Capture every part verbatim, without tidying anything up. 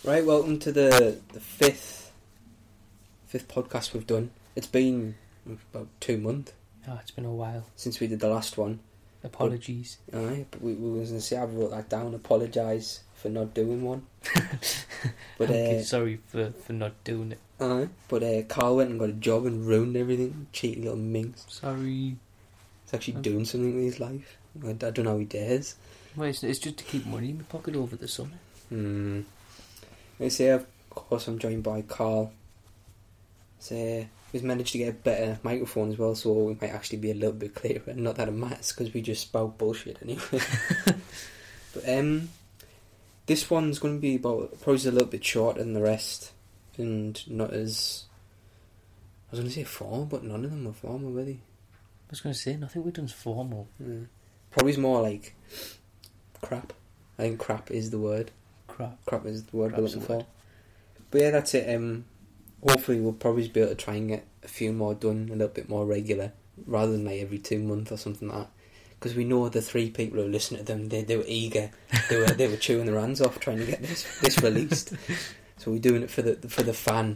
Right, welcome to the the fifth fifth podcast we've done. It's been about two months. Oh, it's been a while since we did the last one. Apologies. But, aye, but we, we was going to say I wrote that down. Apologise for not doing one. But okay, uh, sorry for, for not doing it. Aye, but uh, Carl went and got a job and ruined everything. Cheeky little minx. Sorry. He's actually I'm... doing something with his life. I, I don't know how he dares. Well, it's, it's just to keep money in my pocket over the summer. Hmm. I say, of course, I'm joined by Carl. So we've managed to get a better microphone as well, so we might actually be a little bit clearer. Not that it matters, because we just spout bullshit anyway. But um, this one's going to be about probably a little bit shorter than the rest, and not as I was going to say formal, but none of them were formal, were they? I was going to say nothing we've done's formal. Yeah. Probably more like crap. I think crap is the word. Crap. Crap is the word Crap's we're looking for. word. But yeah, that's it. Um, hopefully we'll probably be able to try and get a few more done a little bit more regular, rather than like every two months or something like that. Because we know the three people who listen to them, they they were eager, they were they were chewing their hands off trying to get this this released. So we're doing it for the for the fans.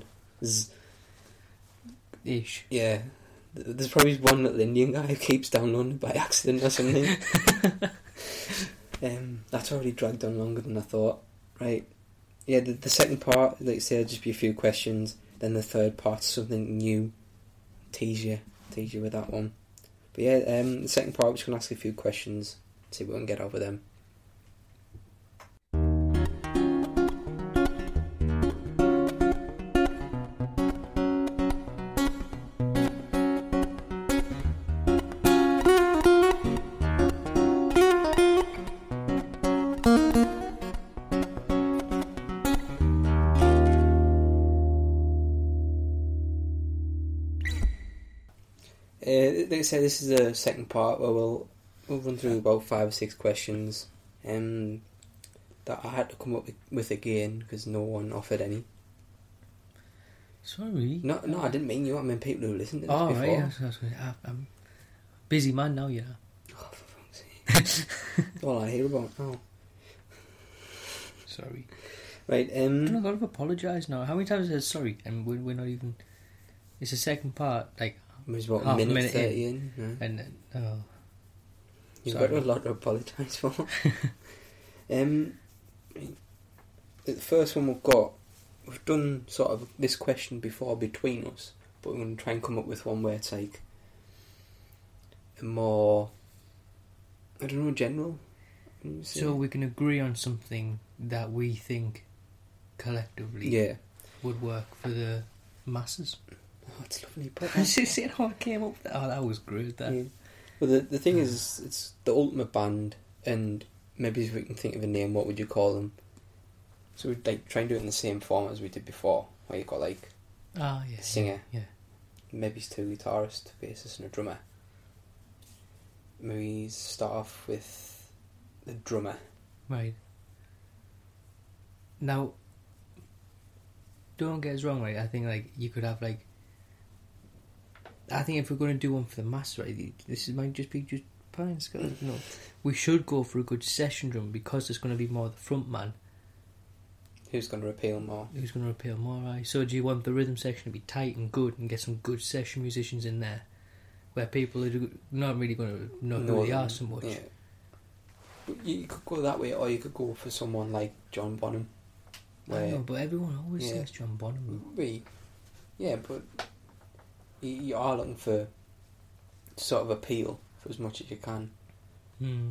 Ish. Yeah. There's probably one little Indian guy who keeps downloading it by accident or something. um, that's already dragged on longer than I thought. Right. Yeah, the, the second part, like I say, will just be a few questions. Then the third part's something new. Tease you. Tease you with that one. But yeah, um, the second part, we're just going to ask a few questions. See what we can get over them. Uh, like I said, this is the second part where we'll we'll run through about five or six questions um, that I had to come up with, with again because no one offered any. Sorry. No, no, I didn't mean you. I mean people who listened to this oh, before. Right, I was, I was, I'm a busy man now, yeah. Oh, for fuck's sake! That's all I hear about now. Sorry. Right. Um. I've got to apologise now. How many times have I said sorry and we're, we're not even? It's the second part, like. It was about half a minute, a minute thirty in. in yeah. And then, oh. You've Sorry. got a lot to apologise for. um, the first one we've got, we've done sort of this question before between us, but we're going to try and come up with one where it's like a more, I don't know, general. So we can agree on something that we think collectively yeah. would work for the masses. Oh, it's lovely. See how I came up with that? Oh, that was great, that. Yeah. Well, the, the thing is, it's the ultimate band, and maybe if we can think of a name, what would you call them? So we'd like try and do it in the same form as we did before, where you've got like ah, yeah, a singer, yeah, maybe it's two guitarists, bassist and a drummer. Maybe start off with the drummer. Right. Now, don't get us wrong, right? I think like you could have like. I think if we're going to do one for the mass, right, this might just be just pine Scott. No, we should go for a good session drum because there's going to be more the front man. Who's going to appeal more? Who's going to appeal more, right? So do you want the rhythm section to be tight and good and get some good session musicians in there, where people are not really going to know who they are so much? Yeah. But you could go that way, or you could go for someone like John Bonham. I know, but everyone always yeah, says John Bonham. We, yeah, but. You are looking for sort of appeal for as much as you can. Hmm.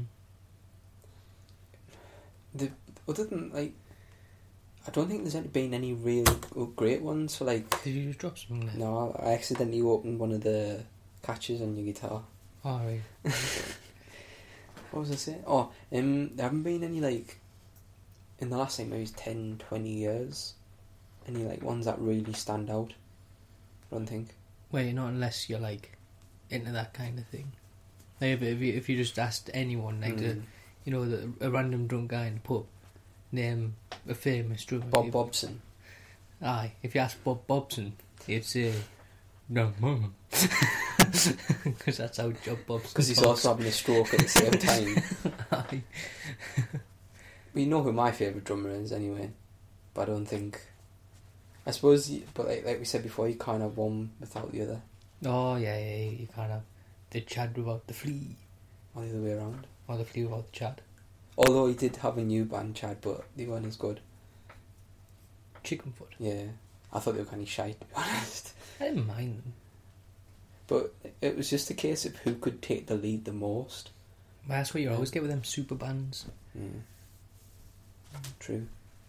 The other than like, I don't think there's been any real great ones for like. Did you just drop something there? No, I accidentally opened one of the catches on your guitar. Oh right. What was I saying? Oh, um, there haven't been any like in the last like maybe ten, twenty years, any like ones that really stand out. I don't think. Well, not unless you're like into that kind of thing. Like if if you, if you just asked anyone, like mm. a, you know, the, a random drunk guy in the pub, name a famous drummer. Bob Bobson. Aye, if you ask Bob Bobson, he'd say, "No, mum," because that's how Job Bobson. Because he's also having a stroke at the same time. Aye. Well, you know who my favourite drummer is, anyway. but I don't think. I suppose, you, but like, like we said before, you can't have one without the other, Oh yeah, yeah, yeah, you can't have the Chad without the flea, or the other way around. or the flea without the Chad. Although he did have a new band, Chad, but they weren't as good. Chickenfoot. Yeah, I thought they were kind of shite, to be honest. I didn't mind them. But it was just a case of who could take the lead the most. Well, that's what you always get with them super bands. Yeah. True.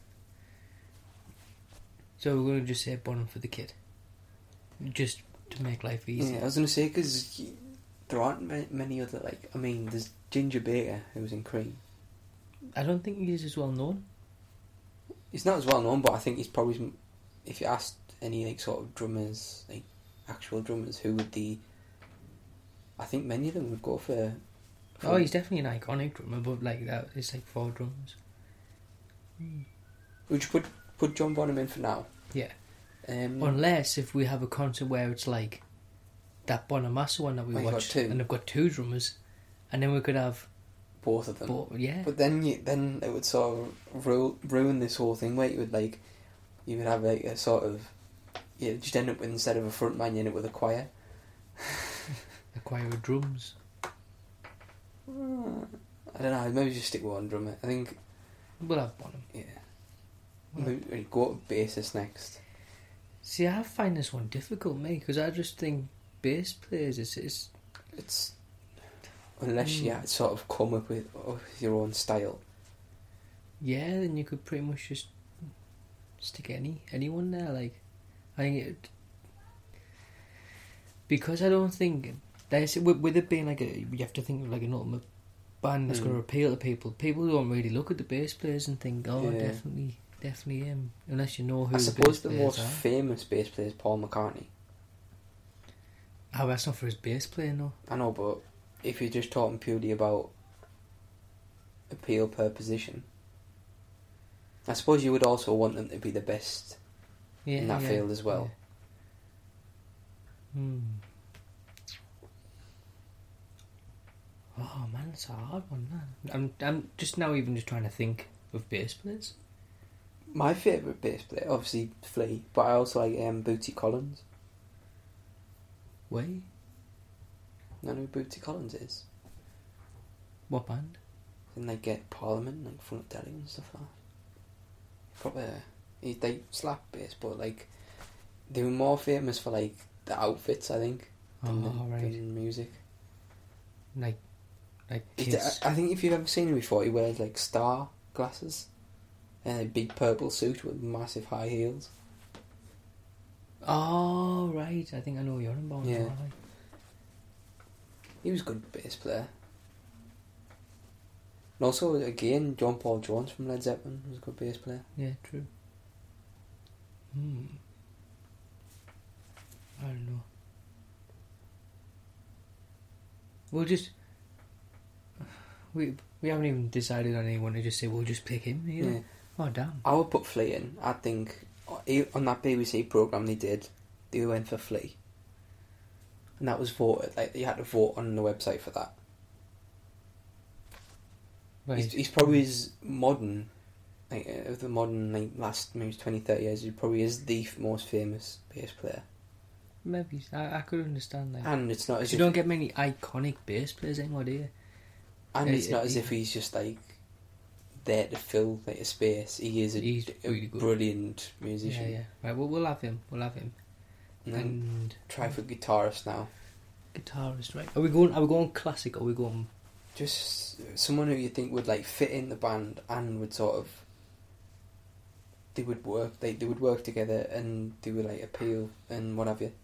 So we're going to just say Bonham for the kid. Just to make life easy. Yeah, I was going to say, because there aren't ma- many other, like, I mean, there's Ginger Baker, who was in Cream. I don't think he's as well known. He's not as well known, but I think he's probably, if you asked any, like, sort of drummers, like, actual drummers, who would the, I think many of them would go for... for Oh, he's definitely an iconic drummer, but like that, it's like four drums. Mm. Would you put, put John Bonham in for now? Yeah. Um, Unless if we have a concert where it's like that Bonamassa one that we Oh, you've got watched, two. and they've got two drummers, and then we could have both of them. both. Yeah. But then you, then it would sort of ru- ruin this whole thing where you would like, you would have like a sort of, you just end up with, instead of a front man, you end up with a choir. A choir of drums. Uh, I don't know, maybe just stick with one drummer. I think, We'll have Bonham. yeah. Well, Maybe go to bassist next. see, I find this one difficult, mate, because I just think bass players is it's It's, unless you Mm. sort of come up with, with your own style. yeah. Then you could pretty much just stick any anyone there. Like, I think it because I don't think there's with, with it being like a you have to think of like an ultimate band that's Mm. going to appeal to people. People don't really look at the bass players and think, oh, Yeah. definitely, definitely him. Unless you know who I the suppose bass the players most are. famous bass player is Paul McCartney. Oh, that's not for his bass playing though. I know, but if you're just talking purely about appeal per position, I suppose you would also want them to be the best Yeah, in that yeah, field as well. yeah. Hmm. Oh man, it's a hard one, man. I'm, I'm just now even just trying to think of bass players. My favourite bass player, obviously Flea, but I also like um, Bootsy Collins. Way? You know who Bootsy Collins is? What band? And they get Parliament, like Funkadelic and stuff like that. Proper, he, they slap bass, but like they were more famous for like the outfits, I think, than, Oh, the, right. than music. Like, like He d- Kiss. I I think if you've ever seen him before, he wears like star glasses and a big purple suit with massive high heels. Oh, right. I think I know what you're on about. Yeah. now, right. He was a good bass player. And also, again, John Paul Jones from Led Zeppelin was a good bass player. Yeah, true. Hmm. I don't know. We'll just... We we haven't even decided on anyone to just say we'll just pick him, you know? Yeah. Oh, damn. I would put Flea in. I think uh, on that B B C programme they did, they went for Flea. And that was voted. Like, you had to vote on the website for that. Right. He's, he's probably as modern, like, uh, of the modern, like, last maybe twenty, thirty years, he probably is the f- most famous bass player. Maybe. I, I could understand that. And it's not as You if... don't get many iconic bass players anymore, do you? And Yeah, it's not yeah, as he- if he's just like there to fill like a space. He is a, He's a really good. brilliant musician. Yeah, yeah. Right, well, we'll have him. We'll have him. And then And try for guitarist now. guitarist, right? Are we going? Are we going classic? Or are we going? Just someone who you think would like fit in the band and would sort of they would work. They they would work together and they would like appeal and what have you.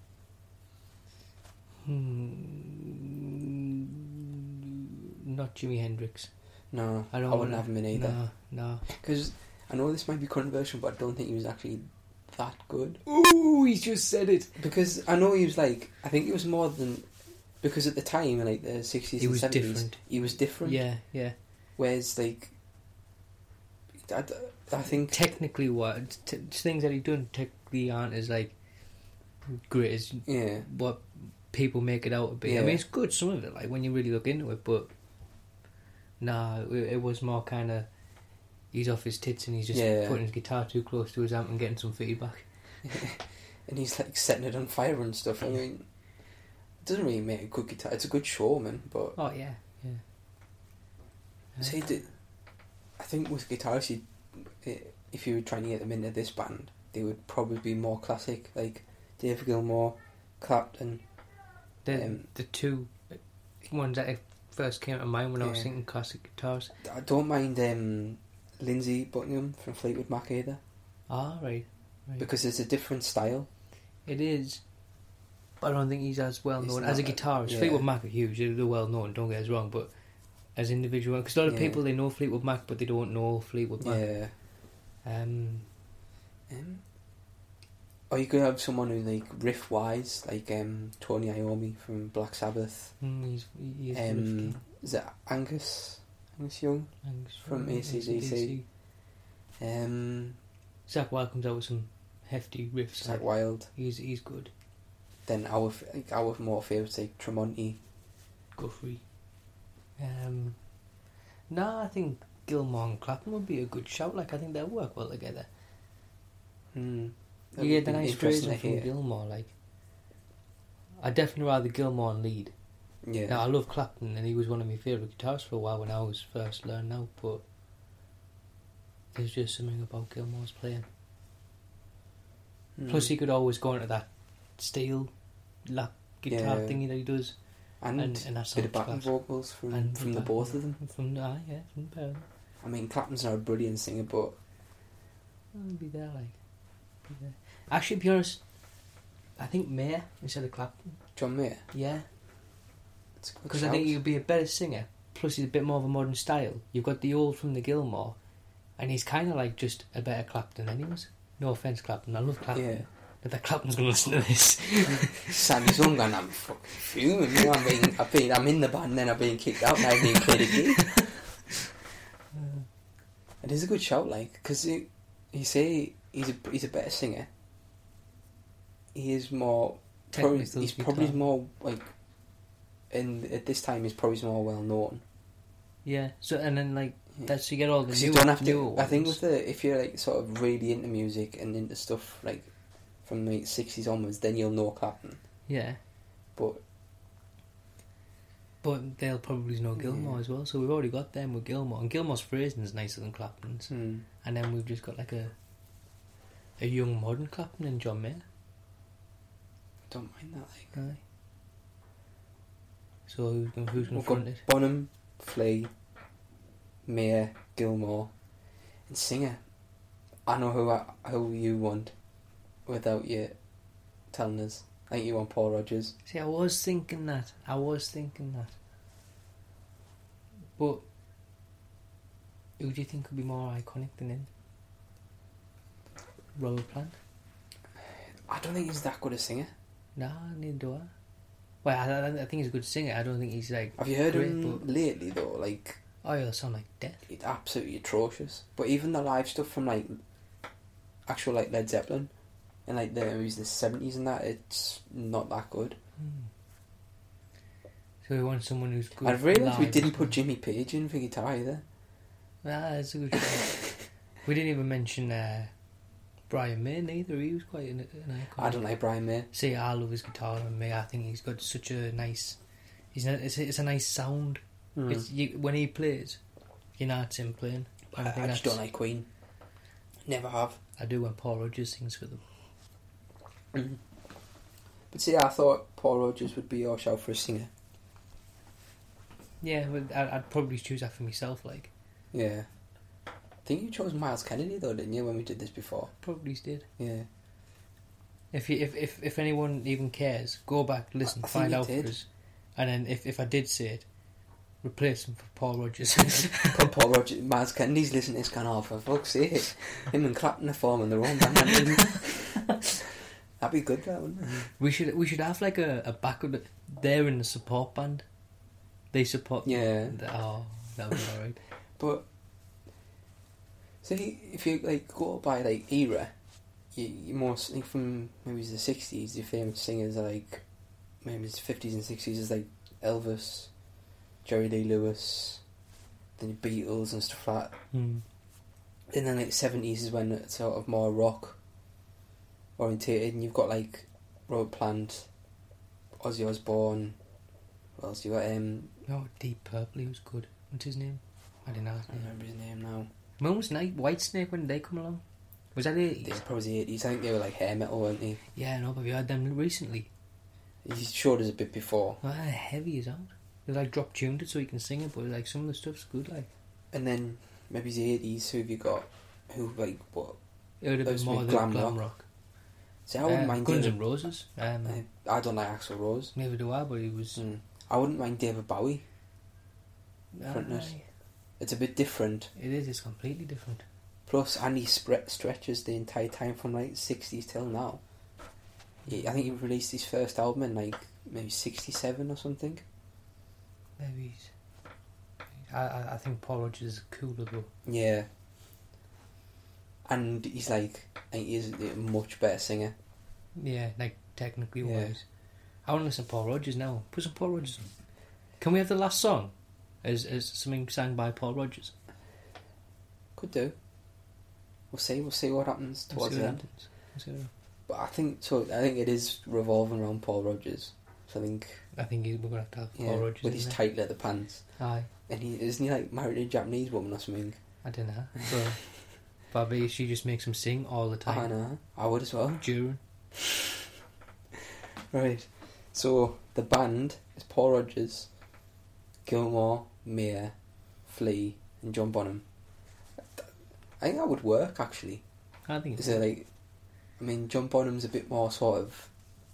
Hmm, not Jimi Hendrix. No, I I, don't. wouldn't wanna- have him in either. No, no. Because I know this might be controversial, but I don't think he was actually that good. Ooh, he just said it. Because I know he was like, I think it was more than, because at the time in like the sixties He and was seventies, different. he was different. Yeah, yeah. Whereas like, I, I think Technically, what t- things that he done technically aren't as like great as yeah, what people make it out to be. I Yeah. mean, it's good some of it, like when you really look into it, but nah, it, it was more kind of he's off his tits and he's just Yeah. putting his guitar too close to his amp and getting some feedback. And he's like setting it on fire and stuff. I mean, it doesn't really make a good guitar. It's a good showman, but Oh yeah, yeah. Uh, see, the, I think with guitarists, you, if you were trying to get them into this band, they would probably be more classic, like Dave Gilmour, Clapton. the um, the two ones that first came to mind when I was Yeah. thinking classic guitars. I don't mind um, Lindsay Buckingham from Fleetwood Mac either, Ah, right, right. because it's a different style. It is, but I don't think he's as well He's known not as a a- guitarist. yeah. Fleetwood Mac are huge; they're well known. Don't get us wrong, but as individual, because a lot of Yeah. people they know Fleetwood Mac, but they don't know Fleetwood Mac. Yeah. Um, Um, or you could have someone who like riff wise, like um, Tony Iommi from Black Sabbath. mm, he's he is the riff Um, king. is it Angus Angus Young? Thanks from A C D C. Um, Zach Wild comes out with some hefty riffs. Zach like, Wild. he's he's good. Then our f- like our more favourites like Tremonti. Guthrie. Um, no, I think Gilmour and Clapton would be a good shout. Like I think they'll work well together. Hmm. You get the nice phrasing from Gilmour. Like, I'd definitely rather Gilmour and lead. Yeah. Now I love Clapton, and he was one of my favourite guitarists for a while when I was first learning out. But there's just something about Gilmour's playing. Hmm. Plus, he could always go into that steel lap guitar Yeah. thingy that he does, and, and, and that's bit of all backing class. vocals from And from the back- both of them. From ah, yeah, from the pair of them. I mean, Clapton's not a brilliant singer, but I'll be there, like. Be there. Actually, to be honest, I think Mayer instead of Clapton. John Mayer. Yeah, It's a good because I shout. think he'd be a better singer. Plus, he's a bit more of a modern style. You've got the old from the Gilmour, and he's kind of like just a better Clapton than he was. No offense, Clapton. I love Clapton. Yeah. But that Clapton's gonna listen to this. Sandy's hung and I'm fucking fuming. You know, I'm, being, I've been, I'm in the band, then I've been kicked out, and I've been played a gig. It is a good shout, like, because you say he's a he's a better singer. He is more. Probably, Technical he's guitar. probably more like. And at this time, he's probably more well known. Yeah. So and then like Yeah. that's you get all the 'Cause new, you don't have newer to. I think ones. with the if you're like sort of really into music and into stuff like from the sixties onwards, then you'll know Clapton. Yeah. But But they'll probably know Gilmour Yeah. as well. So we've already got them with Gilmour, and Gilmour's phrasing is nicer than Clapton's. hmm, And then we've just got like a a young modern Clapton and John Mayer. don't mind that. Like Aye. So who's going who's going we've to got front it? Bonham, Flea, Mayer, Gilmour, and singer. I know who I, who you want, without you telling us. I think you want Paul Rodgers. See, I was thinking that. I was thinking that. But who do you think could be more iconic than him? Robert Plant? I don't think he's that good a singer. Nah, neither do I. Well, I, I, I think he's a good singer. I don't think he's like. Have you heard Great, him but- lately though? Like, Oh, he'll sound like death. it's absolutely atrocious. But even the live stuff from like actual like Led Zeppelin and like the it was the seventies and that, it's not that good. Hmm. So we want someone who's good. I've realised we live didn't as put well. Jimmy Page in for guitar either. Ah, that's a good shout. We didn't even mention uh, Brian May neither. He was quite an, an icon. I don't like Brian May. See, I love his guitar, and May, I think he's got such a nice. He's a, it's, a, it's a nice sound. Mm. It's you, when he plays, you know it's him playing. And I, I think I just that's- don't like Queen. Never have. I do when Paul Rodgers sings for them. Mm. But see, I thought Paul Rodgers would be your shout for a singer. Yeah, but I'd, I'd probably choose that for myself. Like, Yeah. I think you chose Miles Kennedy though, didn't you, when we did this before? probably did. Yeah. If you, if, if if anyone even cares, go back, listen, I- I think find you out did. for us, and then if, if I did say it, replace him for Paul Rodgers. Put Paul Rodgers, Miles Kennedy's listening to this kind of, for fuck's sake. Him and Clapton are forming their own band. That'd be good, that, wouldn't it? we should we should have like a, a backup. They're in the support band. They support. Yeah. the- oh, that would be alright. But see, if you like go by like era, you, you most like from maybe it's the sixties. Your famous singers are like maybe it's fifties and sixties is like Elvis, Jerry Lee Lewis, then the Beatles and stuff like that. Hmm. And then like seventies is when it's sort of more rock orientated, and you've got like Robert Plant, Ozzy Osbourne. What else you got? Um, Oh, Deep Purple, he was good. What's his name? I don't know. I can't remember his name now. When was Night Whitesnake when did they come along? Was that the They were probably the eighties. I think they were like hair metal, weren't they? Yeah, no, but we had them recently. He showed us a bit before. Oh, they're heavy as out. They like drop tuned it so you can sing it, but like some of the stuff's good. Like And then maybe the eighties. Who have you got? Who like what? it would have Those been more big than glam glam, rock. rock. See, I wouldn't Uh, mind Guns David. N' Roses. Um, I, I don't like Axl Rose. neither do I, but he was. Mm. I wouldn't mind David Bowie. frontness. Aye. It's a bit different. It is. It's completely different. Plus, Andy spre- stretches the entire time from like sixties till now. He, I think he released his first album in like maybe sixty-seven or something. Maybe. He's, I I I think Paul Rodgers is cooler though. Yeah. And he's like, I think he's a much better singer. Yeah, like technically Yeah. wise. I want to listen to Paul Rodgers now. Put some Paul Rodgers on. Can we have the last song as as something sang by Paul Rodgers? Could do. We'll see. We'll see what happens We'll towards see the what end. happens. We'll see what- But I think so. I think it is revolving around Paul Rodgers. So I think I think he- we're gonna have to have yeah, Paul Rodgers with in his there. tight leather pants, Aye, and he isn't he like married to a Japanese woman or something? I don't know. But probably she just makes him sing all the I time. know. I would as well. During. Right. So the band is Paul Rodgers, Gilmore, Mayer, Flea, and John Bonham. I think that would work actually. I think Is it's it like? I mean, John Bonham's a bit more sort of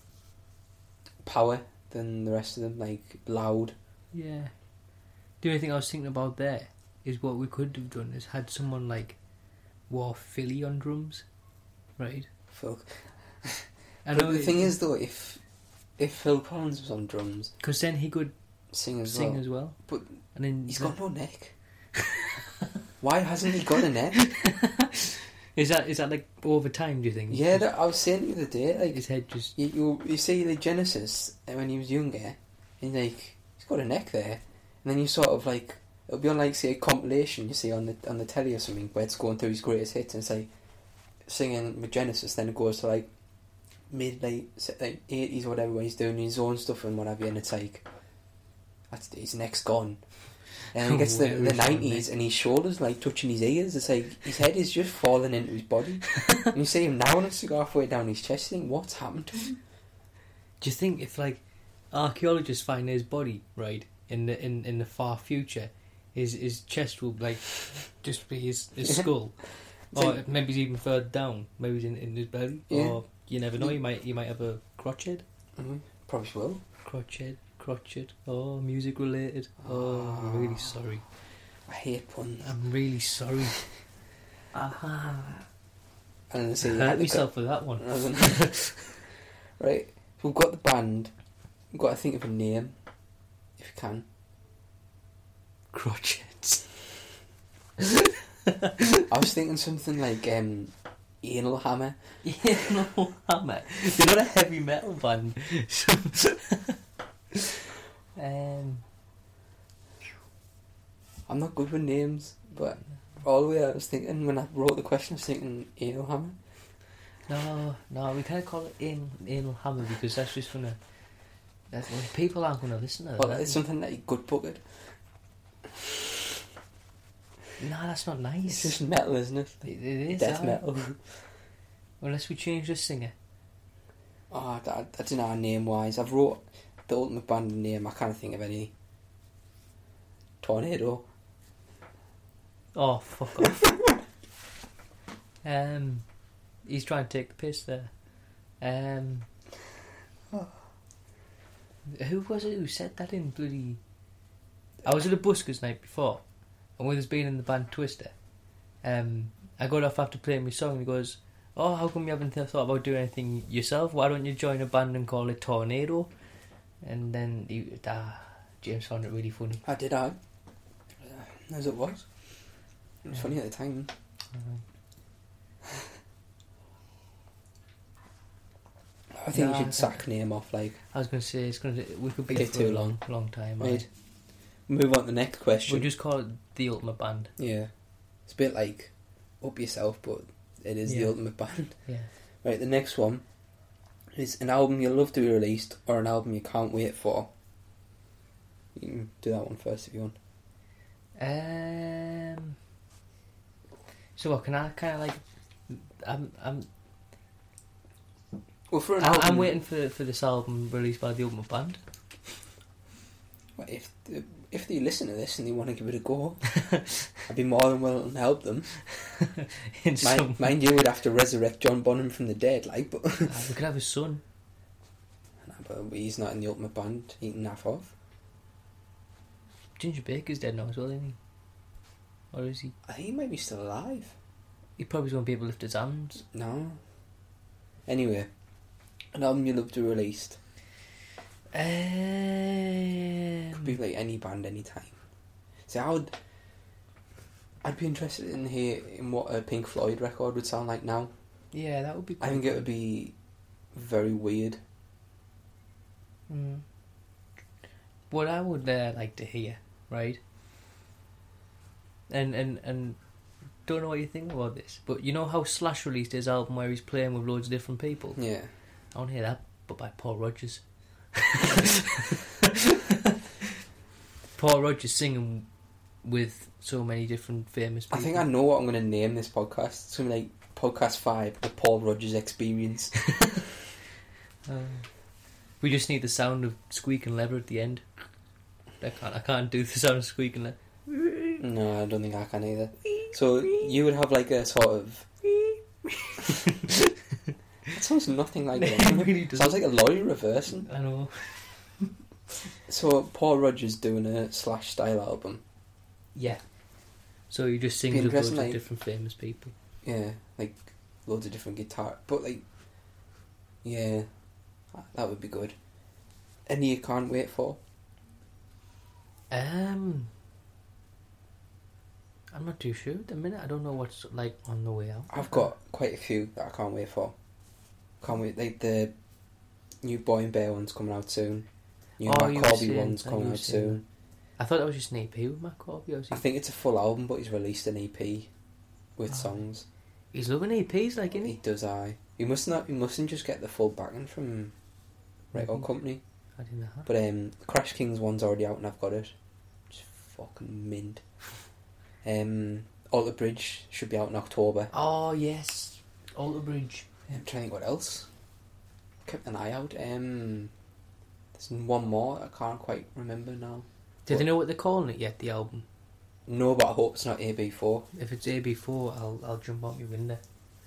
power than the rest of them, like loud. yeah. The only thing I was thinking about there is what we could have done is had someone like War Philly on drums, right? Phil. I But know the thing is though, if if Phil Collins was on drums, because then he could sing as sing well, as well. But and then he's got no neck. Why hasn't he got a neck? Is that is that like over time? Do you think? Yeah, that, I was saying the other day, like His head just you you, you see the Genesis uh, when he was younger, and like he's got a neck there, and then you sort of like it'll be on like say a compilation you see on the on the telly or something where it's going through his greatest hits and it's like singing with Genesis, then it goes to like mid late like eighties or whatever when he's doing his own stuff and whatever, and it's like that's his neck's gone. And then he gets to the, Where the is your nineties and his shoulders like touching his ears. It's like his head is just falling into his body. And you see him now and it's like halfway down his chest. You think, what's happened to him? Do you think if like archaeologists find his body right in the in, in the far future, his his chest will like just be his, his skull, It's or like- maybe it's even further down, maybe it's in, in his belly, Yeah. or you never know. You might you might have a crotch head, Mm-hmm. Probably will. crotch head, crotch head. Oh, music related. Oh, I'm really sorry. I hate puns. I'm really sorry. Aha. And then I say, hurt myself with that one. Right, so we've got the band. We've got to think of a name, if you can. Crotch heads. I was thinking something like um, Anal Hammer. Yeah, no hammer. They're not a heavy metal band. um, I'm not good with names, but all the way I was thinking when I wrote the question, I was thinking Anal Hammer. no, no, we can't call it anal, anal hammer because that's just gonna. That's, well, people aren't gonna listen to Well, that. it's something like Good Bucket. No, that's not It's nice. just metal, isn't it? It, it is Death aye. metal. Unless we change the singer. Oh, I, I, I don't know name wise. I've wrote the ultimate band name. I can't think of any. Tornado. Oh, fuck off. um, he's trying to take the piss there. Um, who was it who said that in bloody? I was at a buskers night before, and with us being in the band Twister, um, I got off after playing my song and he goes, "Oh, how come you haven't th- thought about doing anything yourself? Why don't you join a band and call it Tornado?" And then he, ah, James found it really funny. I did, I. As it was. It was Yeah. funny at the time. I think No, we I should think- sack name off, like, I was going to say it's going to we could be Bit here for too a long. long, long time. right. Right. Move on to the next question. We'll just call it the Ultimate Band. Yeah. It's a bit like up yourself, but it is Yeah. the ultimate band. Yeah. Right, the next one is an album you'll love to be released or an album you can't wait for. You can do that one first if you want. Um. So what can I kind of like? I'm I'm Well, for an I'm, album, I'm waiting for for this album released by the Ultimate Band. Well, if if they listen to this and they want to give it a go, I'd be more than willing to help them. In Mind, some, mind you, would have to resurrect John Bonham from the dead, like, but uh, we could have his son. Nah, but he's not in the Ultimate Band. He can naff off. Ginger Baker's dead now as well, isn't he? Or is he? I think he might be still alive. He probably won't be able to lift his hands. No. Anyway, an album you love to be released. Um, Could be like any band, anytime. See, I would. I'd be interested in hear in what a Pink Floyd record would sound like now. yeah, that would be. I think it would be very weird. Mm. What I would uh, like to hear, right? And and and don't know what you think about this, but you know how Slash released his album where he's playing with loads of different people. Yeah. I want to hear that, but by Paul Rodgers. Paul Rodgers singing with so many different famous I people. think I know what I'm going to name this podcast. It's going to be like Podcast five, The Paul Rodgers Experience. Uh, we just need the sound of squeaking leather at the end. I can't. I can't do the sound of squeaking leather. No, I don't think I can either. So you would have like a sort of... It sounds nothing like It that. really It does. sounds like a lorry reversing. I know. So Paul Rodgers doing a Slash style album. Yeah. So you just sing Be with loads interesting, of like- different famous people. Yeah, like loads of different guitar, but like, yeah, that would be good. Any you can't wait for? Um, I'm not too sure at the minute. I don't know what's like on the way out. I've got quite a few that I can't wait for. Can't wait, like the new Boy and Bear one's coming out soon. New Oh, Matt you were Corby saying- one's I coming you were out saying soon. I thought that was just an E P with Matt Corby. Or was he? I think it's a full album, but he's released an E P with Oh. songs. He's loving E Ps, like, isn't He he? does, I. You must not. You mustn't just get the full backing from record Mhm. company. I didn't know that. But um, Crash Kings one's already out and I've got it. Just fucking mint. Um, Alter Bridge should be out in October. Oh yes, Alter Bridge. I'm trying to think what else. Kept an eye out. Um, there's one more I can't quite remember now. Do What? they know what they're calling it yet? The album. No, but I hope it's not A B four. If it's A B four, I'll I'll jump out your window.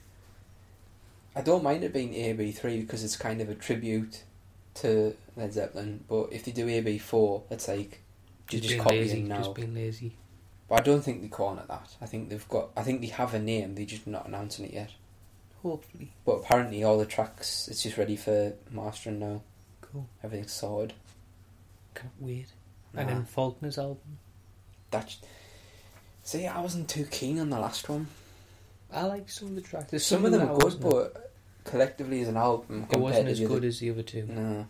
I don't mind it being A B three because it's kind of a tribute to Led Zeppelin. But if they do A B four, it's like you're just being copying lazy. now. Just being lazy. But I don't think they're calling it that. I think they've got. I think they have a name. They're just not announcing it yet. Hopefully. But apparently, all the tracks it's just ready for mastering now. Cool. Everything's sorted. Can't wait. Nah, And then Faulkner's album. that's. See, I wasn't too keen on the last one. I like some of the tracks. There's Some of them that are I good, wasn't- but collectively as an album, it wasn't as compared to the good other- as the other two. No.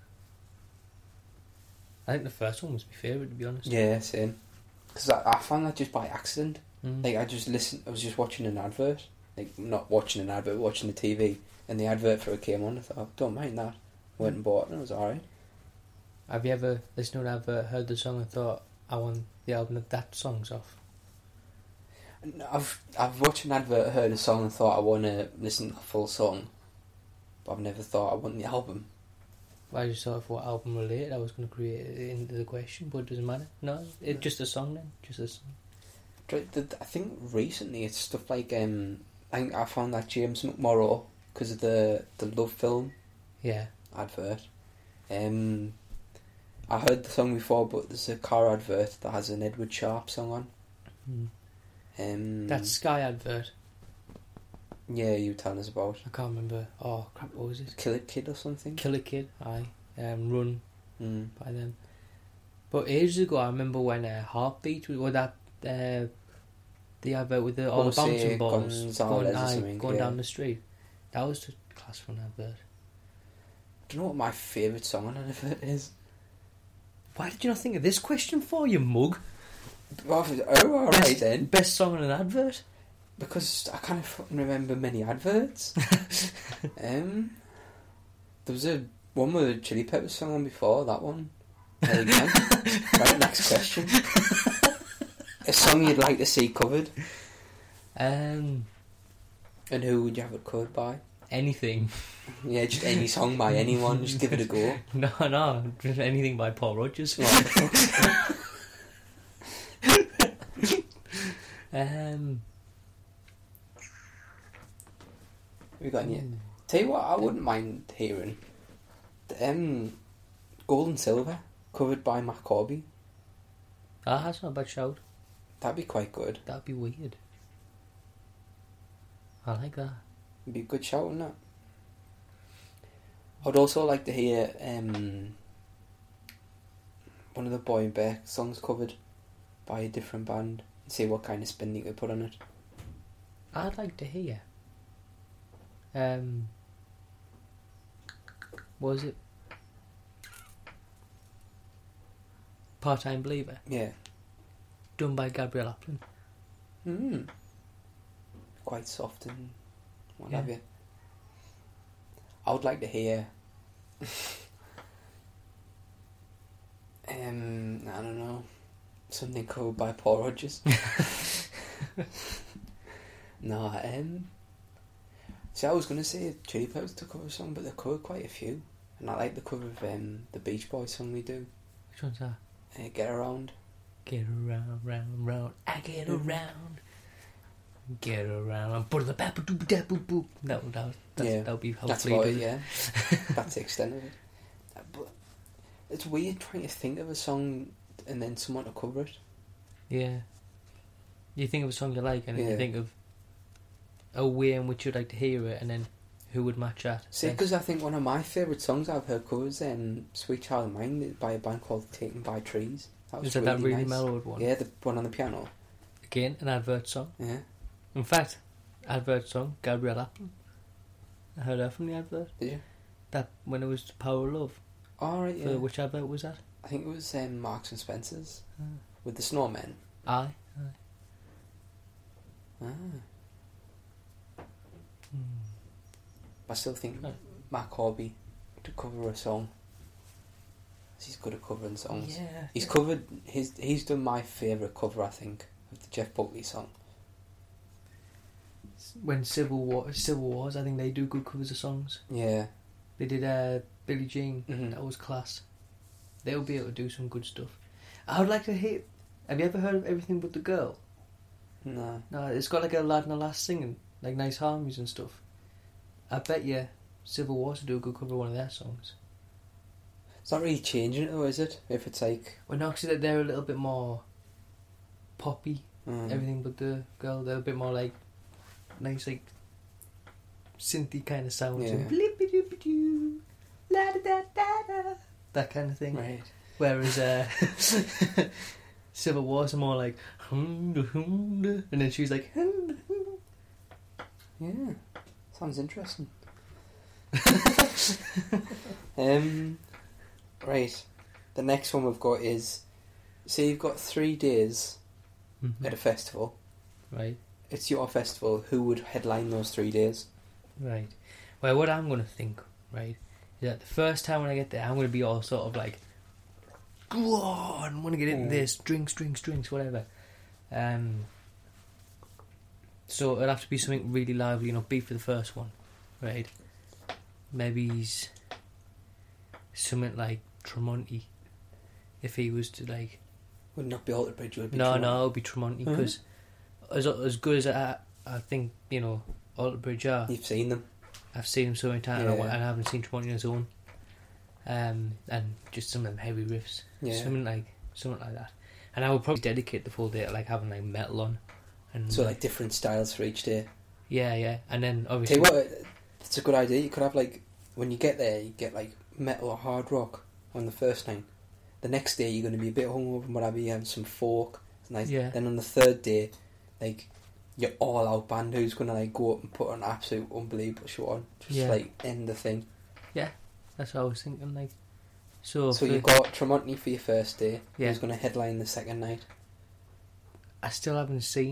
I think the first one was my favourite, to be honest. Yeah, same. Because I, I found that just by accident. Mm. Like I just listened. I was just watching an advert. Like not watching an advert, watching the T V, and the advert for it came on. I thought, oh, don't mind that. Went and bought it, and it was alright. Have you ever listened to an advert, heard the song, and thought, I want the album that that song's off? I've I've watched an advert, heard a song, and thought I want to listen to the full song, but I've never thought I want the album. I just thought of what album related I was going to create it into the question, but it doesn't matter. No, it's just a song then. Just a song. Try- the- I think recently it's stuff like um. I think I found that James McMorrow because of the the Love film Yeah. advert. Um, I heard the song before, but there's a car advert that has an Edward Sharp song on. Mm. Um, That Sky advert. yeah, you were telling us about I can't remember. Oh, crap, what was it? Kill It Kid or something. Killer Kid. Aye. Um, Run Mm. by them. But ages ago, I remember when uh, Heartbeat, or that, uh, the advert with the, all the Jose bouncing balls Gonzalez going, or aye, something, going yeah. down the street. That was a class fun advert. Do you know what my favourite song on an advert is? Why did you not think of this question for, you mug? Oh, alright best, then. Best song on an advert? Because I can't fucking remember many adverts. um, there was a one with a Chili Peppers song on before, that one. There you go. Right, next question. A song you'd like to see covered? Um, And who would you have it covered by? anything. Yeah, just any song by anyone, just give it a go. No, no, just anything by Paul Rodgers. um, We got any? Tell you what, I wouldn't mind hearing. The, um, Gold and Silver, covered by Matt Corby. ah, that's not a bad shout. That'd be quite good. That'd be weird. I like that. It'd be a good shout, wouldn't it? I'd also like to hear um, one of the Boy and Bear songs covered by a different band and see what kind of spin they could put on it. I'd like to hear. Um, what was it? Part-Time Believer, Yeah. done by Gabriel Applin. Mm. Quite soft and what Yeah. have you. I would like to hear um, I don't know, something covered by Paul Rodgers. No, um see, I was going to say Chili Peppers to cover a song, but they covered quite a few. And I like the cover of um, the Beach Boys song they do, Which one's that? uh, Get Around. Get around, round, round. I get around. Get around. Put the pepper doop dap boop boop. That would that would that's, Yeah, that would be how That's Flea about does it, yeah. That's the extent of it. Uh, But it's weird trying to think of a song and then someone to cover it. Yeah. You think of a song you like, and then Yeah. you think of a way in which you'd like to hear it, and then who would match that. See, Then- because I think one of my favourite songs I've heard covers um, Sweet Child of Mine by a band called Taken by Trees. That was Is that really that really nice. mellowed one? Yeah, the one on the piano. Again, an advert song. Yeah. In fact, advert song, Gabriel Applin. I heard her from the advert. Did you? That when it was Power of Love. Oh, right, For yeah. which advert was that? I think it was um, Marks and Spencer's Ah. with the snowmen. Aye. Ah. Hmm. I still think Right. Matt Corby to cover a song. He's good at covering songs. Yeah. He's covered his. He's done my favourite cover, I think, of the Jeff Buckley song. When Civil War, Civil Wars, I think they do good covers of songs. Yeah. They did uh, Billie Jean. Mhm. That was class. They'll be able to do some good stuff. I would like to hear. Have you ever heard of Everything But the Girl? No. No, it's got like a lad and a lass singing, like nice harmonies and stuff. I bet you Civil Wars would do a good cover of one of their songs. It's not really changing it though, is it? If it's like Well, no, because they're a little bit more poppy. um, Everything But the Girl, they're a bit more like nice, like synthy kind of sounds. Yeah. And blip-a-doop-a-doo, la-da-da-da-da, that kind of thing. right. Whereas uh, Civil Wars are more like, and then she's like, Yeah. Sounds interesting. um. Right. The next one we've got is, say you've got three days Mhm. at a festival. Right, It's your festival. Who would headline those three days? right. Well, what I'm going to think, right, is that the first time when I get there, I'm going to be all sort of like, go on, I want to get into Mm. this, drinks, drinks, drinks, whatever. Um. So it'll have to be something really lively and upbeat for the first one, right? Maybe he's something like Tremonti, if he was to like. Would not be Alter Bridge. Would it be No, Toronto? no, it'll be Tremonti Mhm. because as as good as I, I think you know Alter Bridge are, You've seen them. I've seen him so many times, and I- Yeah. and I haven't seen Tremonti on his own. Um, and just some of them heavy riffs, Yeah. something like something like that. And I would probably dedicate the full day to like having like metal on, and So like different styles for each day. yeah, yeah, and then Tell obviously you what, it's a good idea. You could have like when you get there, you get like metal or hard rock on the first night. The next day, you're going to be a bit hungover and whatever. You have some folk. It's nice. Yeah. Then on the third day, like your all out band who's going to like go up and put an absolute unbelievable show on. Just Yeah. like end the thing. that's what I was thinking. Like, so, So for- you've got Tremonti for your first day. Yeah. Who's going to headline the second night? I still haven't seen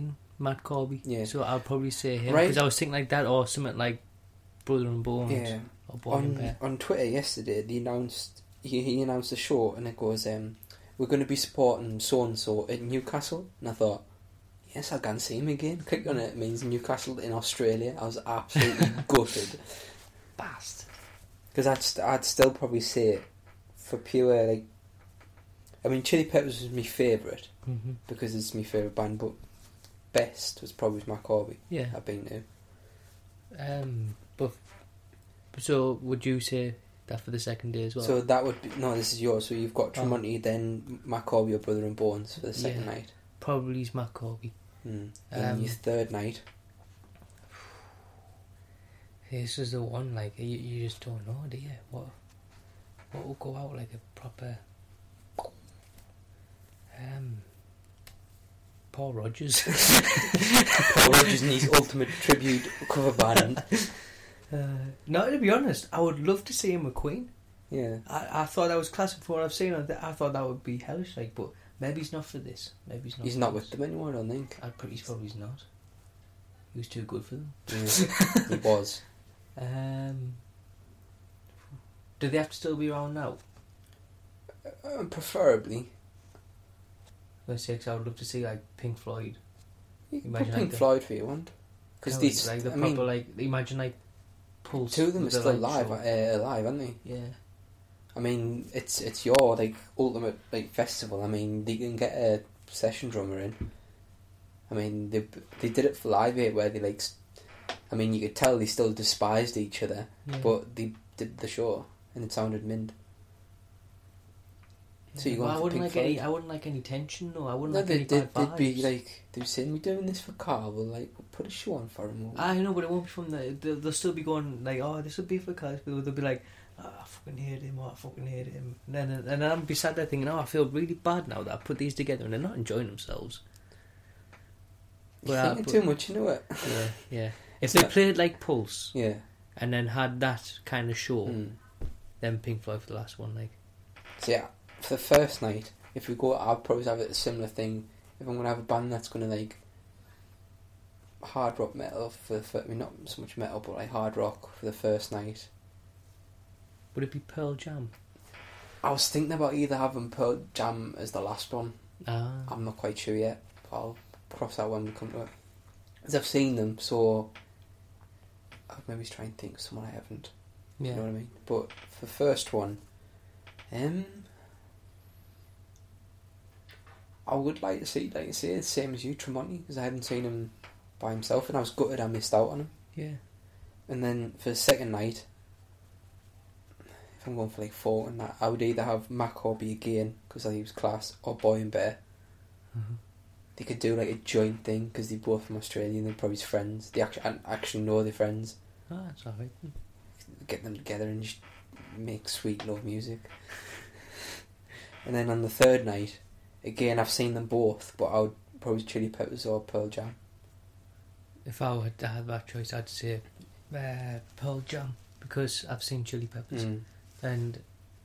Matt Corby. Yeah. So I'll probably say him Right. because I was thinking like that or something like Brother and Bones. Yeah. Or Boy and On Bear. on Twitter yesterday, they announced he, he announced a show, and it goes, um, "We're going to be supporting so and so in Newcastle." And I thought, yes, I can see him again. Click on it. It means Newcastle in Australia. I was absolutely gutted. Bastard. Because I'd, st- I'd still probably say, for pure, like... I mean, Chili Peppers was my favourite, Mm-hmm. because it's my favourite band, but best was probably Matt Corby Yeah. I've been to. Um. But so would you say that for the second day as well? So that would be... No, this is yours. So you've got Oh. Tremonti, then Matt Corby or Brother and Bones for the second Yeah. night. Probably is Matt Corby. Mm. And Um, your third night... This is the one. Like you, you just don't know, do you? What? What will go out like a proper? Um. Paul Rogers. Paul Rogers and his ultimate tribute cover band. Uh, no, to be honest, I would love to see him with Queen. Yeah. I, I thought that was classic for what I've seen. I, th- I thought that would be hellish, like, but maybe he's not for this. Maybe he's not. He's for not this. with them anymore, I don't think. I pretty he's probably not. He was too good for them. Yeah, he was. Um, do they have to still be around now? Uh, preferably. I say, 'cause I would love to see like Pink Floyd. You can Imagine put like Pink the- Floyd for you, want? Because No, these, like the I proper mean, like imagine like Pulse. two of them are with the still light alive, show. uh, alive, aren't they? Yeah. I mean, it's it's your like ultimate like festival. I mean, they can get a session drummer in. I mean, they they did it for Live Aid where they like, s- I mean, you could tell they still despised each other, Yeah. but they did the show and it sounded mint. So you're going Well, I for wouldn't Pink like any. Floyd? I wouldn't like any tension. No, I wouldn't No, like they, any they, bad they'd be vibes. like, they've seen me doing this for Carl, we'll like, we'll put a show on for him. We'll- I know, but it won't be from the. They'll, they'll still be going like, oh, this will be for Carl. But they'll be like, oh, I fucking hate him. Oh, I fucking hate him. And then, and then I'll be sat there thinking, oh, I feel really bad now that I put these together and they're not enjoying themselves. You're But I- thinking but- too much into it. Yeah, yeah. If It's they not- played like Pulse Yeah. and then had that kind of show, Mm. then Pink Floyd for the last one, like. So yeah, for the first night, if we go, I'll probably have a similar thing. If I'm going to have a band that's going to like hard rock metal for, for I mean not so much metal, but like hard rock for the first night. Would it be Pearl Jam? I was thinking about either having Pearl Jam as the last one. Ah. I'm not quite sure yet, but I'll cross that when we come to it. As I've seen them, so I'll maybe try and think of someone I haven't. Yeah. You know what I mean? But for the first one, um, I would like to see, like I say, the same as you, Tremonti, because I hadn't seen him by himself, and I was gutted I missed out on him. Yeah. And then for the second night, if I'm going for like four, and that, I would either have Matt Corby again because he was class, or Boy and Bear. Mm-hmm. They could do like a joint thing because they're both from Australia and they're probably his friends. They actually actually know their friends. Ah, that's alright. Get them together and just make sweet love music. And then on the third night, again I've seen them both, but I would probably Chili Peppers or Pearl Jam. If I were to have that choice, I'd say uh, Pearl Jam because I've seen Chili Peppers Mm. and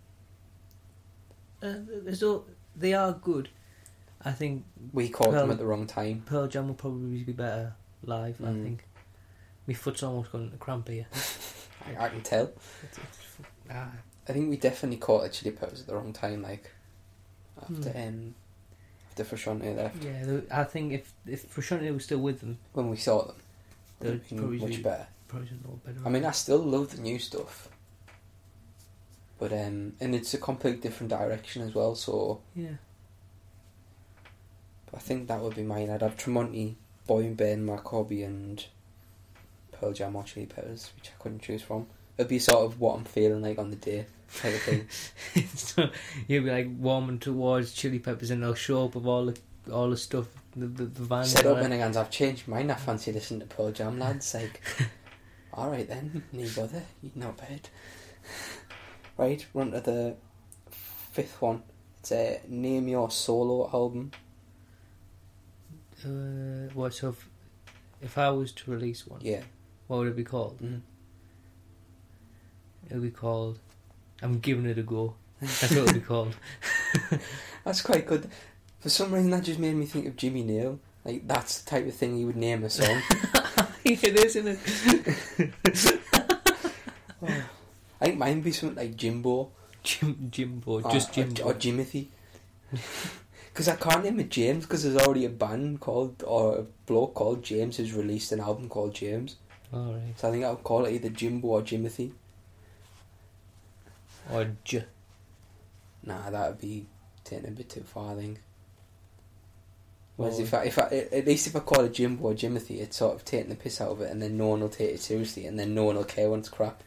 uh, there's all, they are good. I think We caught Pearl- them at the wrong time. Pearl Jam will probably be better live. I Mm. think my foot's almost going to cramp here. I, I can tell. It's, it's, ah, I think we definitely caught the Chili Peppers at the wrong time, like after Hmm. um, after Frusciante left. yeah, the- I think if if Frusciante was still with them, When we saw them, it would they'd have been probably much be- better. probably a little better. I mean, I still love the new stuff, but um, and it's a completely different direction as well. So yeah, I think that would be mine. I'd have Tremonti, Boy and Ben, Matt Corby, and Pearl Jam or Chili Peppers, which I couldn't choose from. It'd be sort of what I'm feeling like on the day type of thing. so you'll be like warming towards Chili Peppers, and they'll show up with all the all the stuff, the the, the van. Set and up all and that. again, I've changed mine. I fancy listening to Pearl Jam, lads. Like, all right then, no bother, you not bad. Right, we're on to the fifth one. It's a Name Your Solo album. Uh, what so? If, if I was to release one, Yeah. what would it be called? Mm. It'll be called. I'm giving it a go. That's what it'll be called. That's quite good. For some reason, that just made me think of Jimmy Neal. Like, that's the type of thing you would name a song. It is, isn't it? I think mine would be something like Jimbo. Jim, Jimbo, Or, just Jimbo. Or, or Jimothy. Because I can't name it James, because there's already a band called, or a bloke called James who's released an album called James. Alright. So I think I would call it either Jimbo or Jimothy. Or J. Nah, that would be taking it a bit too far, I think. Whereas Oh. if I, if I, at least if I call it Jimbo or Jimothy, it's sort of taking the piss out of it, and then no one will take it seriously, and then no one will care when it's crap.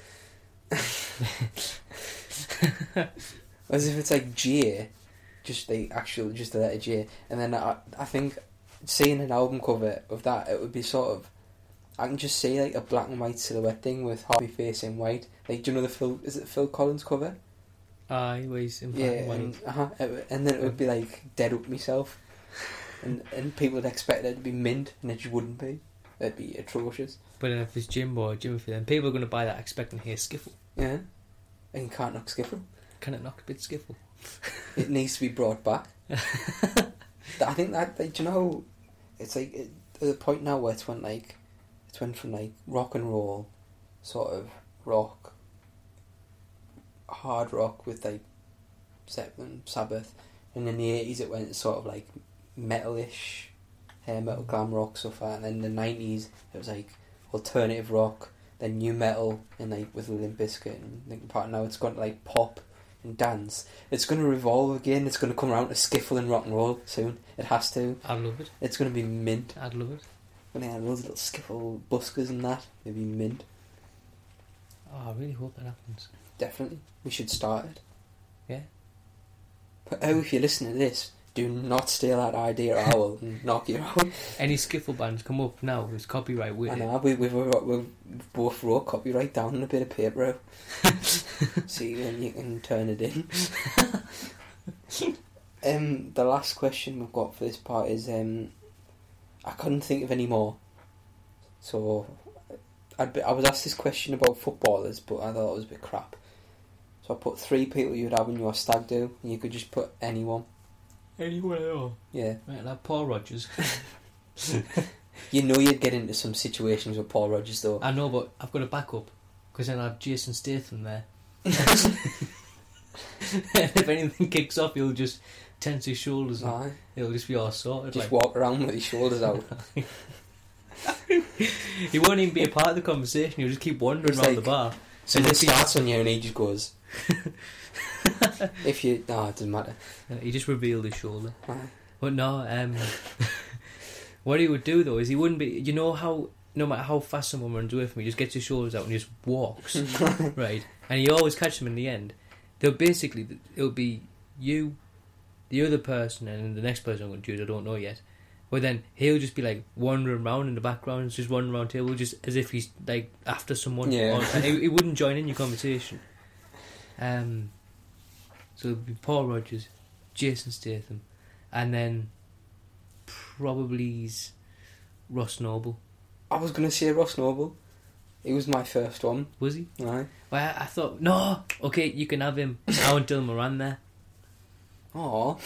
Whereas if it's like J, just the actual, just the letter J, and then I, I think seeing an album cover of that, it would be sort of, I can just see like a black and white silhouette thing with Harvey face in white. Like, do you know the Phil? Is it Phil Collins cover? Aye, where he's in black Yeah, and white. and, uh-huh, it, and then it would be like Dead Up Myself, and and people would expect it to be mint, and it just wouldn't be. It'd be atrocious. But then if it's Jimbo or Jimothy, then people are going to buy that expecting to hear skiffle. Yeah, and you can't knock skiffle. Can it knock a bit skiffle? It needs to be brought back. I think that, like, do you know, it's like it, at the point now where it's went like, it's went from like rock and roll, sort of rock, hard rock with like Zeppelin, Sabbath, and in the eighties it went sort of like metalish, hair metal, glam rock stuff, and then in the nineties it was like alternative rock, then new metal, and like with Limp Bizkit and Linkin Park. Now it's gone to like pop and dance. It's going to revolve again. It's going to come around to skiffle and rock and roll soon. It has to. I'd love it. It's going to be mint. I'd love it. When they have those little skiffle buskers and that, maybe mint. Oh, I really hope that happens. Definitely. We should start it. Yeah. But oh, if you're listening to this, do not steal that idea, or I will knock you out. Any skiffle bands come up now with copyright with I it. know, we, we've, we've both wrote copyright down on a bit of paper. See when you can turn it in. um, the last question we've got for this part is, um, I couldn't think of any more. So, I'd be, I was asked this question about footballers, but I thought it was a bit crap. So I put three people you'd have in your stag do, and you could just put anyone. Anyone at all? Yeah. Right, like Paul Rogers. You know you'd get into some situations with Paul Rogers, though. I know, but I've got a backup, because then I have Jason Statham there. And if anything kicks off, he'll just tense his shoulders and Aye. he'll just be all sorted. Just like. walk around with his shoulders out. He won't even be a part of the conversation, he'll just keep wandering It's around like- the bar. Someone if he- starts on you and he just goes. If you... No, it doesn't matter. Uh, He just revealed his shoulder. Aye. But no, um, what he would do though is he wouldn't be. You know how no matter how fast someone runs away from you, he just gets his shoulders out and just walks, right? And you always catch them in the end. They'll basically it'll be you, the other person, and the next person I'm going to choose. I don't know yet. But then he'll just be like wandering around in the background, just wandering around table, just as if he's like after someone. Yeah. Or, he, he wouldn't join in your conversation. Um. So it'd be Paul Rogers, Jason Statham, and then probably he's Ross Noble. I was going to say Ross Noble. He was my first one. Was he? Aye. Well, I, I thought, no, okay, you can have him. I want Dylan Moran there. Aw.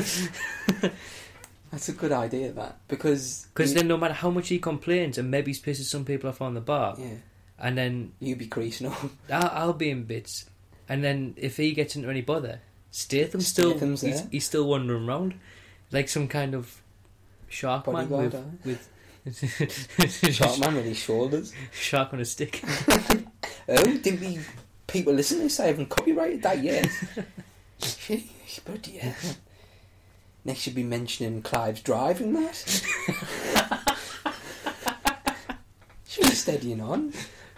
That's a good idea, that. Because... Because you- then no matter how much he complains, and maybe he's pisses some people off on the bar, Yeah. and then You be creasing up. I'll, I'll be in bits. And then if he gets into any bother, Statham's still Statham's he's, there. he's still wandering around like some kind of shark man Bodyguard, with, aye. with Shark man with his shoulders. shark on a stick. Oh, did we... People listening to this, I haven't copyrighted that yet. Shit, bloody hell. Next you'd be mentioning Clive's Drive and that. Should be steadying on.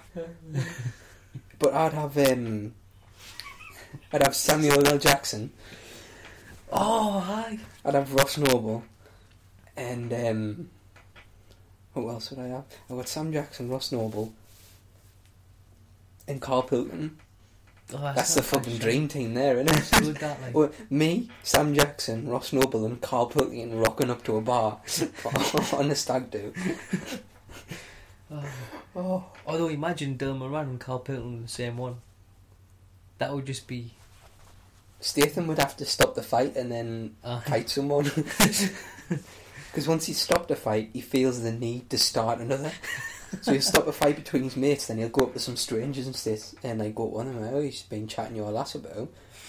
But I'd have um, I'd have Samuel L. Jackson. Oh, hi. I'd have Ross Noble, and um, who else would I have? I've got Sam Jackson, Ross Noble, and Carl Pilkington. Oh, That's the not fucking bad. dream team there, isn't it? Good that, like. Well, me, Sam Jackson, Ross Noble, and Carl Pilkington rocking up to a bar on a stag do. Oh. Oh, Although imagine Dylan Moran and Carl Pilkington in the same one. That would just be. Statham would have to stop the fight and then Uh, fight someone. Because once he's stopped a fight, he feels the need to start another. So he'll stop a fight between his mates, then he'll go up to some strangers and say, and like go on them, oh, he's been chatting your lass about.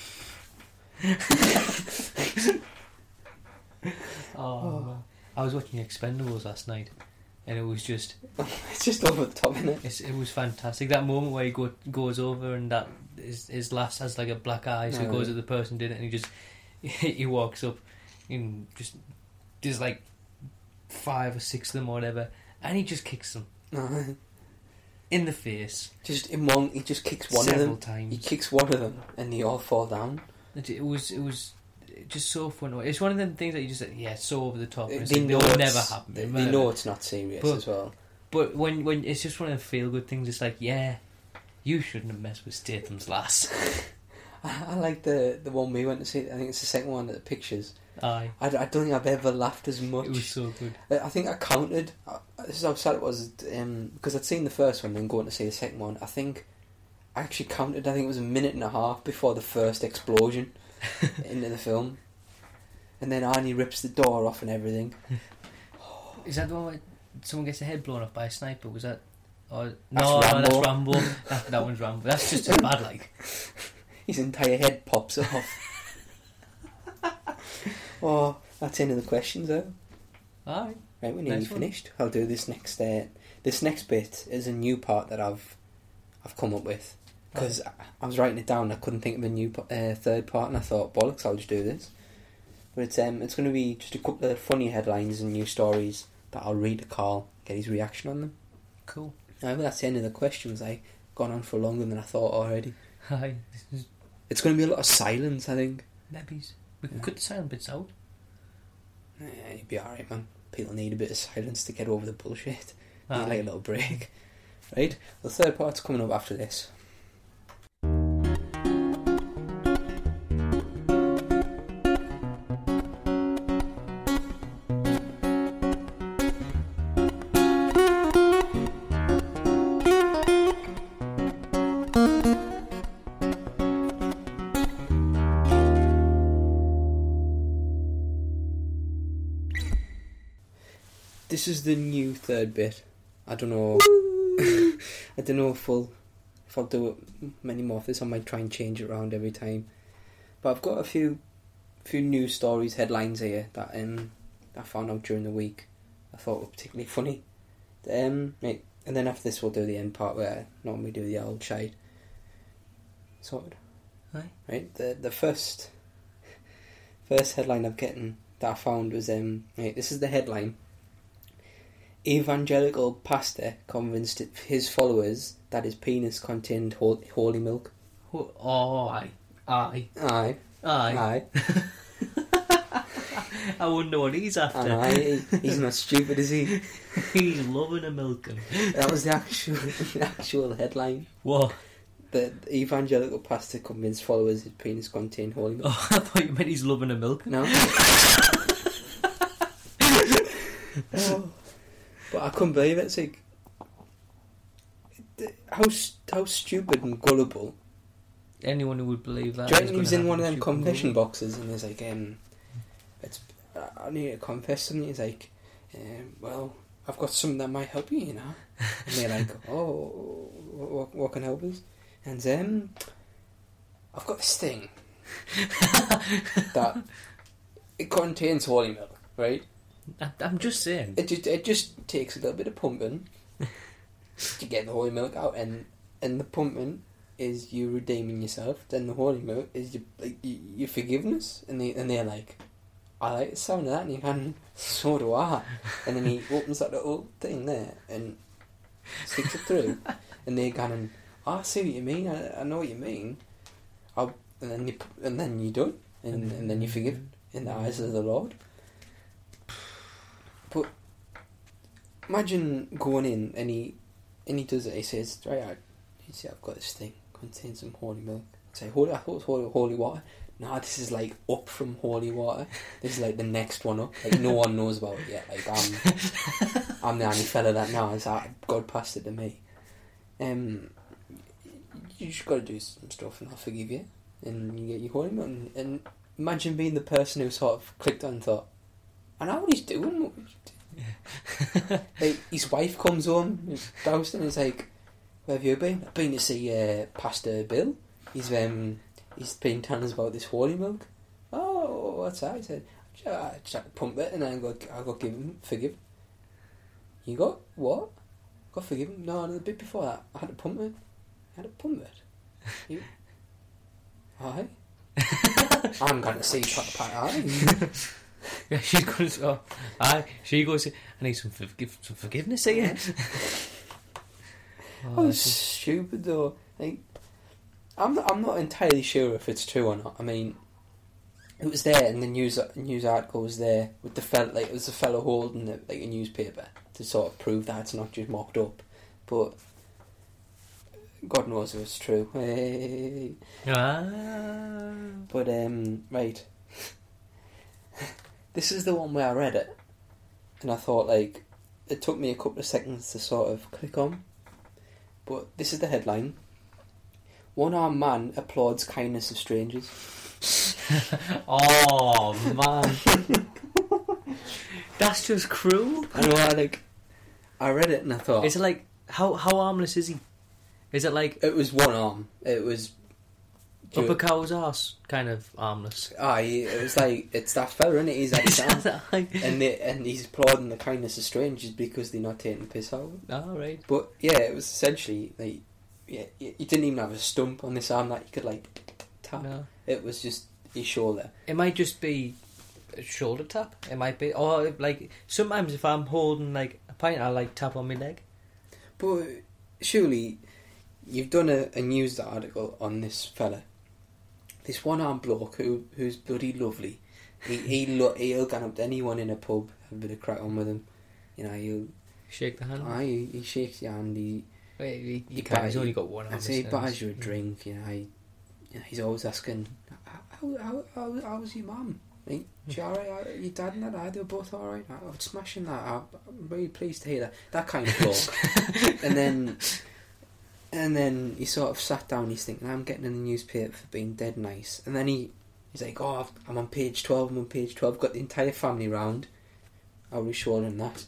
oh, oh. I was watching Expendables last night, and it was just... It's just over the top, isn't it? It's, it was fantastic. That moment where he go, goes over and that his, his lass has like a black eye, so no, he goes no. at the person did it, and he just he walks up and just there's like five or six of them or whatever, and he just kicks them No. in the face. Just in one, he just kicks one several of them. times. He kicks one of them, and they all fall down. It, it was it was just so fun. It's one of them things that you just yeah, it's so over the top. They, It's they like, know they'll it's- never happen. They, It'll they never- know it's not serious But- as well. But when when it's just one of them feel good things, it's like yeah, you shouldn't have messed with Statham's lass. I, I like the the one we went to see. I think it's the second one. The pictures. Aye, I, I don't think I've ever laughed as much. it was so good. I I think I counted. uh, This is how sad it was um, because I'd seen the first one and then going to see the second one. I think I actually counted. I think it was a minute and a half before the first explosion into the film, and then Arnie rips the door off and everything. Is that the one where someone gets their head blown off by a sniper? Was that? Or, That's no, no, Rambo. that's Rambo. that, that one's Rambo. That's just as bad, like. His entire head pops off. Oh, that's the end of the questions, though. Alright. Right, we're nearly Nice one. finished. I'll do this next. Uh, this next bit is a new part that I've I've come up with because I, I was writing it down. And I couldn't think of a new po- uh, third part, and I thought, bollocks, I'll just do this. But it's um, it's going to be just a couple of funny headlines and news stories that I'll read to Carl, get his reaction on them. Cool. However, that's the end of the questions. I've gone on for longer than I thought already. Hi. This is It's going to be a lot of silence, I think. Nebbies. We can Yeah. cut the silent bits out. Yeah, you'll be alright, man. People need a bit of silence to get over the bullshit. Need Aye. like a little break. Right? The third part's coming up after this. This is the new third bit. I don't know. I don't know if I'll, if I'll do it many more of this. I might try and change it around every time. But I've got a few few news stories, headlines here that um that I found out during the week. I thought were particularly funny. Um, right, and then after this we'll do the end part where I normally do the old shite. Sorted. Aye. Right. The the first first headline I've getting that I found was um right, this is the headline. Evangelical pastor convinced his followers that his penis contained hol- holy milk. Oh, oh, aye. Aye. Aye. Aye. Aye. I wonder what he's after. Aye. He's not stupid, is he? He's loving a milking. That was the actual the actual headline. What? The evangelical pastor convinced followers his penis contained holy milk. Oh, I thought you meant he's loving a milk. No. Oh. But I couldn't believe it. It's like how how stupid and gullible. Anyone who would believe that. Do you reckon is he was gonna in have one of a them stupid confession moment. boxes and he's like, um, it's, I need to confess something. He's like, um, well, I've got something that might help you, you know. And they're like, oh, what, what can help us? And um, I've got this thing that it contains holy milk, right? I, I'm just saying. It just it just takes a little bit of pumping to get the holy milk out, and and the pumping is you redeeming yourself. Then the holy milk is your like y- your forgiveness, and they and they're like, I like the sound of that, and you can, so do I. And then he opens that little thing there and sticks it through, and they're going, oh, I see what you mean. I, I know what you mean. I'll, and then you and then you done, and and then you forgive in the eyes of the Lord. But imagine going in and he and he does it. He says, "Right, I, you see, I've got this thing contains some holy milk." I say, "Holy, I thought it was holy, holy water." Nah, this is like up from holy water. This is like the next one up. Like no one knows about it yet. Like I'm, I'm the only fella that knows. I, God passed it to me. Um, you just got to do some stuff, and I'll forgive you, and you get your holy milk. And, and imagine being the person who sort of clicked on and thought, I know what he's doing. Like, his wife comes home, he's doused, and he's like, "Where have you been?" "I've been to see uh, Pastor Bill. He's um he's been telling us about this holy milk." "Oh, what's that?" I said, "I just had to pump it, and then I got I got given forgiven." "You got what?" "Got forgiven?" "No, no, the bit before that, I had to pump it. I had to pump it." You, aye. I'm going to see Pat. Aye. Yeah, she's going to. Oh, aye. She goes. I need some forgive, some forgiveness here. Oh, that was stupid though. Like, I'm not, I'm not entirely sure if it's true or not. I mean, it was there, and the news news article was there with the fella. Like, it was a fellow holding it, like a newspaper to sort of prove that it's not just mocked up. But God knows if it's true. Hey. Ah. But um, right. This is the one where I read it, and I thought, like, it took me a couple of seconds to sort of click on. But this is the headline: "One-armed man applauds kindness of strangers." Oh man, that's just cruel. I know. I like. I read it and I thought, Is it like how how harmless is he? Is it like it was one arm. It was up a cow's arse kind of harmless? Aye, it was like, it's that fella, innit? He's like, Sam, and they, and he's applauding the kindness of strangers because they're not taking the piss out. Oh, right. But yeah, it was essentially like, yeah, you didn't even have a stump on this arm that you could like tap. No. It was just his shoulder. It might just be a shoulder tap. It might be, or like sometimes if I'm holding like a pint, I like tap on my leg. But surely you've done a, a news article on this fella. This one-armed bloke who who's bloody lovely. He he lo- he'll go up to anyone in a pub, have a bit of crack on with him. You know, he'll shake the hand. Aye, he, he shakes your hand. He Wait, he, he, he can't. buy- He's only got one. I say he buys you a drink. You know, he, you know, he's always asking, "How how how how's your mum? Like, she all right? Your dad and that, are they both all right? I was smashing that. I'm really pleased to hear that. That kind of bloke." and then. And then he sort of sat down, he's thinking, I'm getting in the newspaper for being dead nice. And then he, he's like, oh, I've, I'm on page twelve, I'm on page twelve, got the entire family round. I was showing that.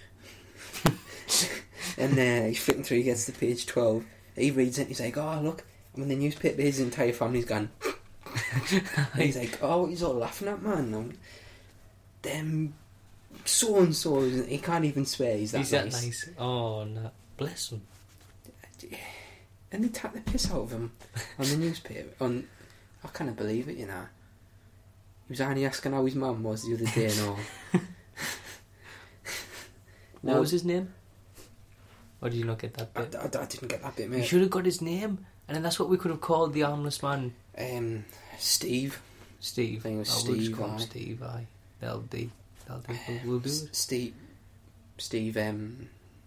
and uh, he's flicking through, he gets to page twelve. He reads it, he's like, oh, look, I'm in the newspaper, his entire family's gone. And he's like, oh, what he's all laughing at, man? I'm, them so-and-so, he can't even swear, he's that he's nice. that nice. Oh, no. Bless him. And they tap the piss out of him on the newspaper. On, I can't believe it, you know. He was only asking how his mum was the other day and all. What now, was his name? Or did you not get that I, bit? I, I didn't get that bit, You mate. should have got his name, and then that's what we could have called the armless man. Um, Steve. Steve. I think it was Oh, we'll just Steve, call him aye. Steve, aye. That'll do. That'll do. We'll, we'll do S- it. Steve. Steve. Um.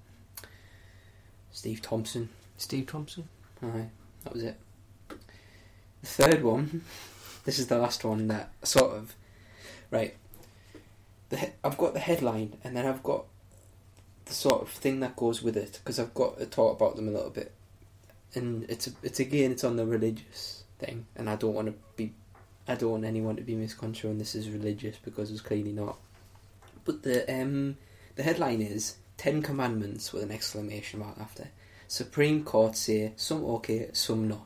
Steve Thompson. Steve Thompson. Aye, that was it. The third one. This is the last one that sort of. Right. The he- I've got the headline, and then I've got the sort of thing that goes with it, because I've got to talk about them a little bit. And it's it's again it's on the religious thing, and I don't want to be, I don't want anyone to be misconstruing this as religious, because it's clearly not. But the um the headline is Ten Commandments with an exclamation mark after. Supreme Court say some okay, some not.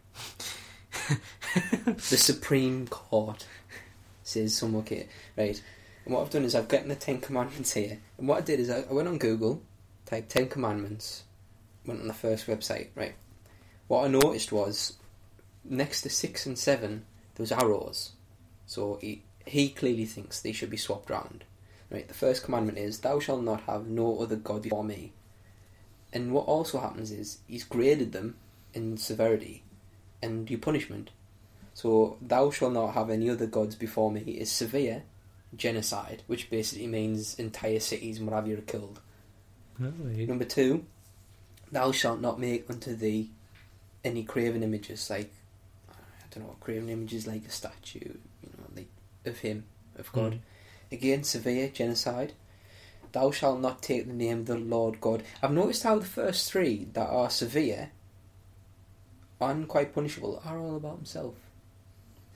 The Supreme Court says some okay, right? And what I've done is I've gotten the Ten Commandments here, and what I did is I, I went on Google, typed Ten Commandments, went on the first website, right? What I noticed was next to six and seven there was arrows, so he he clearly thinks they should be swapped round. Right, the first commandment is, thou shalt not have no other god before me. And what also happens is, he's graded them in severity and your punishment. So, thou shalt not have any other gods before me is severe, genocide, which basically means entire cities and what have you are killed. Oh, yeah. Number two, thou shalt not make unto thee any graven images, like, I don't know what graven images, like a statue, you know, like, of him, of God. Mm. Again, severe genocide. Thou shalt not take the name of the Lord God. I've noticed how the first three that are severe and quite punishable are all about himself.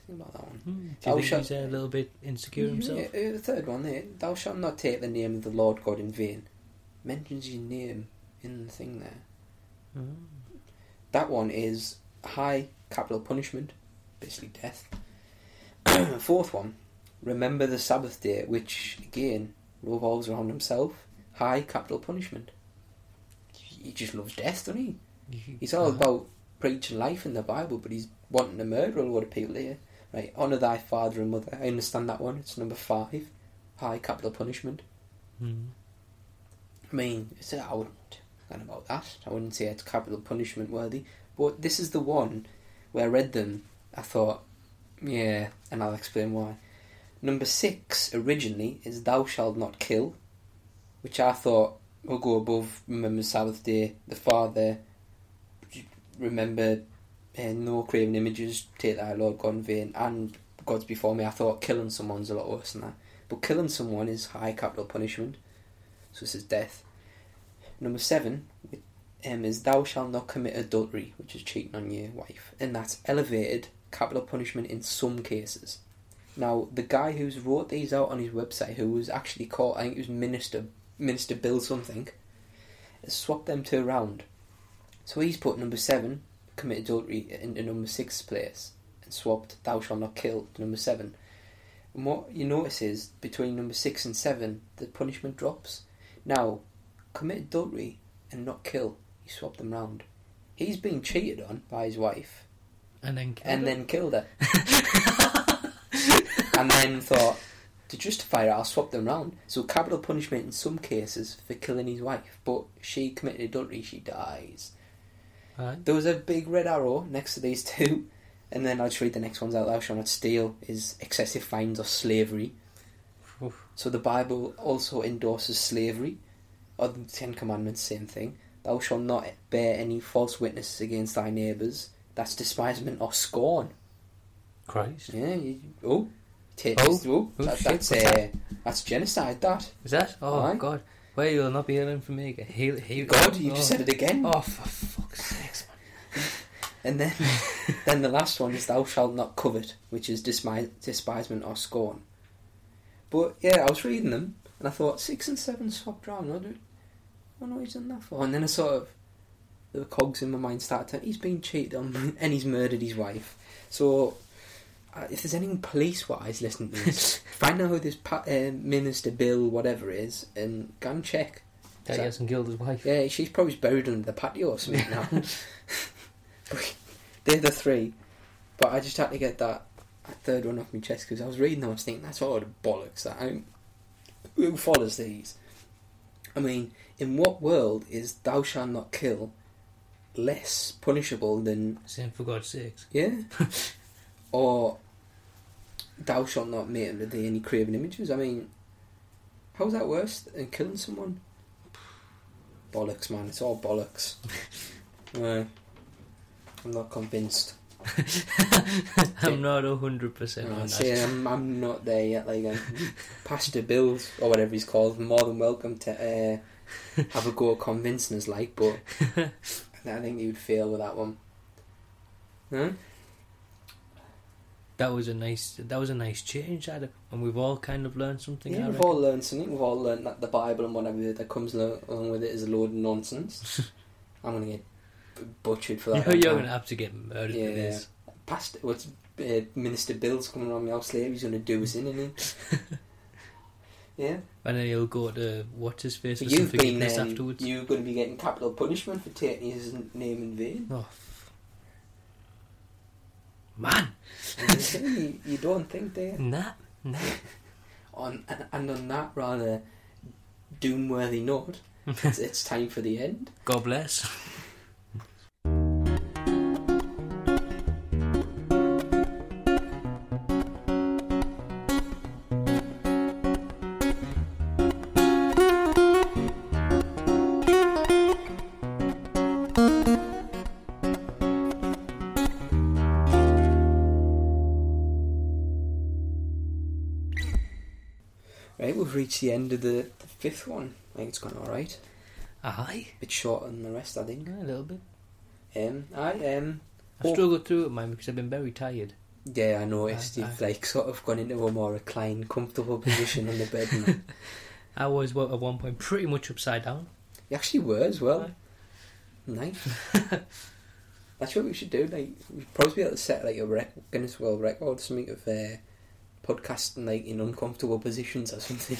Think about that one. Hmm. Do you Thou think shalt- he's a little bit insecure himself? Yeah, uh, the third one there. Thou shalt not take the name of the Lord God in vain. Mentions your name in the thing there. Hmm. That one is high capital punishment, basically death. Fourth one, remember the Sabbath day, which again revolves around himself. High capital punishment. He just loves death, doesn't he? He's all Uh-huh. about preaching life in the Bible, but he's wanting to murder a lot of people here. Right, honour thy father and mother. I understand that one. It's number five. High capital punishment. Hmm. I mean, it's, I wouldn't think about that. I wouldn't say it's capital punishment worthy. But this is the one where I read them. I thought, yeah, and I'll explain why. Number six originally is thou shalt not kill, which I thought will go above remember Sabbath day, the Father, remember uh, no craven images, take thy Lord God in vain, and God's before me. I thought killing someone's a lot worse than that. But killing someone is high capital punishment. So this is death. Number seven um, is thou shalt not commit adultery, which is cheating on your wife. And that's elevated capital punishment in some cases. Now, the guy who's wrote these out on his website, who was actually called, I think it was Minister, Minister Bill something, has swapped them two around. So he's put number seven, commit adultery, into number six place, and swapped thou shalt not kill to number seven. And what you notice is, between number six and seven, the punishment drops. Now, commit adultery and not kill, he swapped them round. He's been cheated on by his wife, And then killed and her. then killed her. And then thought, to justify it, I'll swap them round. So capital punishment in some cases for killing his wife, but she committed adultery, she dies. Right. There was a big red arrow next to these two, and then I'll just read the next ones out. Thou shalt not steal is excessive fines or slavery. Oof. So the Bible also endorses slavery, or the Ten Commandments, same thing. Thou shalt not bear any false witness against thy neighbours. That's despisement or scorn. Christ. Yeah, you, oh, take Oh, this, oh, oh, that, shit, that's what's uh, that's genocide. That Is that? Oh, Aye. God. Well, you'll not be hearing from me. Heal, heal, God, you oh. just said it again. Oh, for fuck's sakes, man. And then, then the last one is thou shalt not covet, which is desmi- despisement or scorn. But yeah, I was reading them and I thought six and seven swapped round. I don't, I don't know what he's done that for. And then I sort of, the cogs in my mind started to, he's been cheated on and he's murdered his wife. So uh, if there's anyone police-wise listening to this, find out who this pa- uh, Minister Bill whatever is and go and check. That he hasn't killed his wife. Yeah, she's probably buried under the patio or something now. But they're the three. But I just had to get that, that third one off my chest because I was reading them and I was thinking, that's all the bollocks. That I, who follows these? I mean, in what world is thou shalt not kill less punishable than, Saying for God's sakes. yeah? Or thou shalt not make unto thee any craven images? I mean, how's that worse than killing someone? Bollocks, man. It's all bollocks. No, I'm not convinced. I'm not a hundred percent No, on I that. say I'm, I'm not there yet. Like um, Pastor Bills or whatever he's called, more than welcome to uh, have a go at convincing us. Like, but I think he would fail with that one. Huh? That was a nice. That was a nice change, Adam, and we've all kind of learned something. Yeah, I we've reckon. all learned something. We've all learned that the Bible and whatever that comes lo- along with it is a load of nonsense. I'm gonna get b- butchered for that. You're, one you're now. gonna have to get murdered Yeah, for this. Pastor, what's uh, Minister Bill's coming around my house later? He's gonna do us in, isn't he? Yeah. And then he'll go to what's his face So for some you've been forgiveness um, afterwards. you're going to be getting capital punishment for taking his name in vain. Oh, f- man, you, you don't think, do you? nah, nah. On and, and on that rather doom-worthy note, it's, it's time for the end. God bless. Right, we've reached the end of the, the fifth one. I think it's gone all right. Aye, A bit shorter than the rest, I think. a little bit. Um, I um, I Oh. struggled through it, man, because I've been very tired. Yeah, I noticed I- you've I- like sort of gone into a more reclined, comfortable position on the bed. And I was well, at one point pretty much upside down. you actually were as well. Aye. Nice. That's what we should do. Like, we'd probably be able to set like a rec- Guinness World Record or something of uh, podcasting like in uncomfortable positions or something.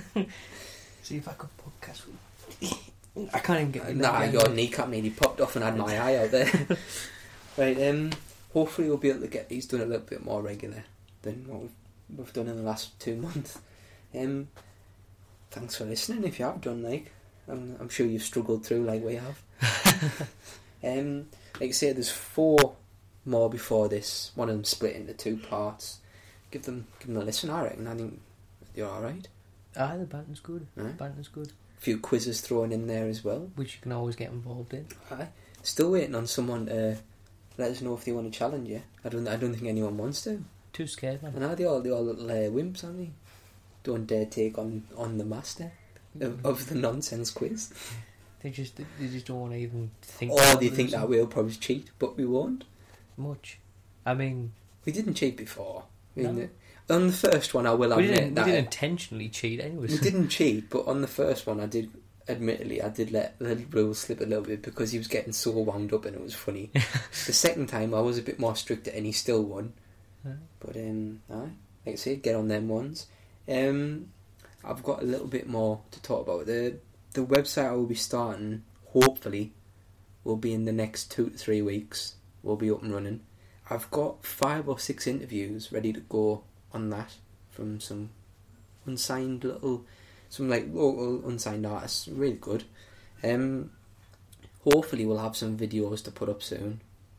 See if I could podcast with I can't even get my Nah, leg your down. kneecap nearly popped off and had my eye out there. Right, um, hopefully we'll be able to get these done a little bit more regular than what we've, we've done in the last two months. Um, thanks for listening if you have done, like. I'm, I'm sure you've struggled through like we have. um, like I say, there's four more before this. One of them split into two parts. Give them give them a listen, I reckon. I think you're alright. Aye, the banter's good. Aye. The banter's good. A few quizzes thrown in there as well. Which you can always get involved in. Aye. Still waiting on someone to let us know if they want to challenge you. I don't I don't think anyone wants to. Too scared, man. And are they all, they all little uh, wimps, aren't they? Don't dare take on, on the master of, of the nonsense quiz. They just they just don't want to even think. Or about they it think or that something. we'll probably cheat, but we won't. Much. I mean, We didn't cheat before. I mean, No. the, on the first one, I will we admit didn't, we that didn't intentionally cheat anyway. we didn't cheat, but on the first one, I did. Admittedly, I did let the rules slip a little bit because he was getting so wound up and it was funny. The second time, I was a bit more strict and he still won. Aye. But um, aye, like I say, get on them ones. Um, I've got a little bit more to talk about. The the website I will be starting, hopefully, will be in the next two to three weeks. We'll be up and running. I've got five or six interviews ready to go on that from some unsigned little, some like local unsigned artists. Really good. Um, hopefully we'll have some videos to put up soon.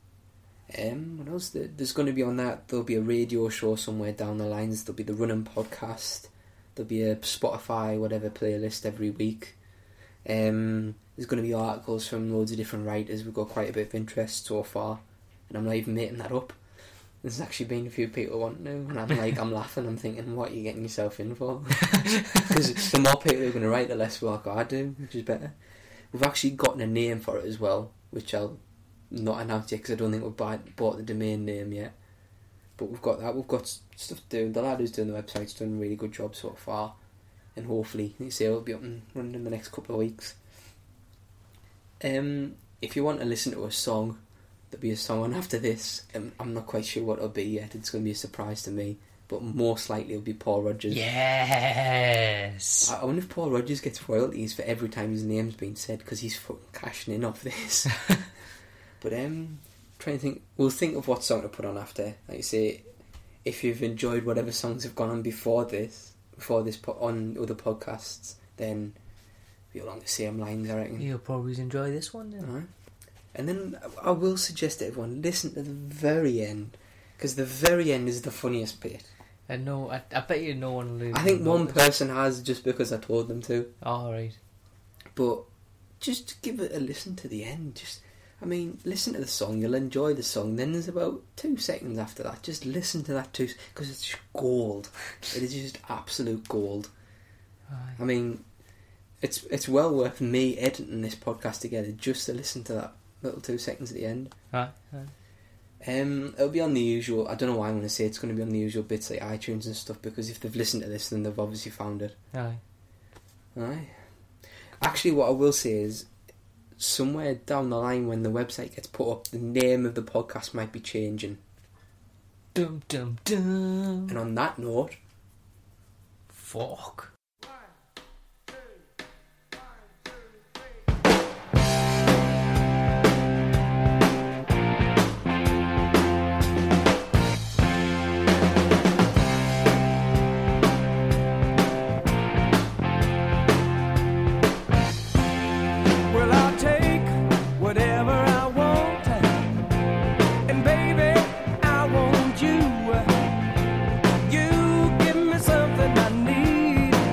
Um, what else? There- There's going to be on that. There'll be a radio show somewhere down the lines. There'll be the Running podcast. There'll be a Spotify whatever playlist every week. Um, there's going to be articles from loads of different writers. We've got quite a bit of interest so far, and I'm not even making that up. There's actually been a few people wanting to, and I'm like, I'm laughing. I'm thinking, what are you getting yourself in for? Because the more people who are going to write, the less work I do, which is better. We've actually gotten a name for it as well, which I'll not announce yet because I don't think we've buy, bought the domain name yet. But we've got that. We've got s- stuff to do. The lad who's doing the website's done a really good job so far, and hopefully, like I say, it'll be up and running in the next couple of weeks. Um, if you want to listen to a song, there'll be a song on after this. Um, I'm not quite sure what it'll be yet. It's going to be a surprise to me, but most likely it'll be Paul Rodgers. Yes. I I wonder if Paul Rodgers gets royalties for every time his name's been said because he's fucking cashing in off this. But um, trying to think, we'll think of what song to put on after. Like you say, if you've enjoyed whatever songs have gone on before this, before this po- on other podcasts, then be along the same lines, I reckon. You'll probably enjoy this one then. Alright. And then I will suggest to everyone listen to the very end, because the very end is the funniest bit. And no, I, I bet you no one will. I think know one this. person has just because I told them to. All right. But just give it a listen to the end. Just, I mean, listen to the song. You'll enjoy the song. Then there's about two seconds after that. Just listen to that too, because it's just gold. It is just absolute gold. Aye. I mean, it's it's well worth me editing this podcast together just to listen to that little two seconds at the end. Aye. Aye. Um, it'll be on the usual. I don't know why I'm going to say it's going to be on the usual bits like iTunes and stuff, because if they've listened to this, then they've obviously found it. Aye. Aye. Actually, what I will say is, somewhere down the line when the website gets put up, the name of the podcast might be changing. Dum dum dum. And on that note, Fuck. Well, I'll take whatever I want, and baby, I want you. You give me something I need.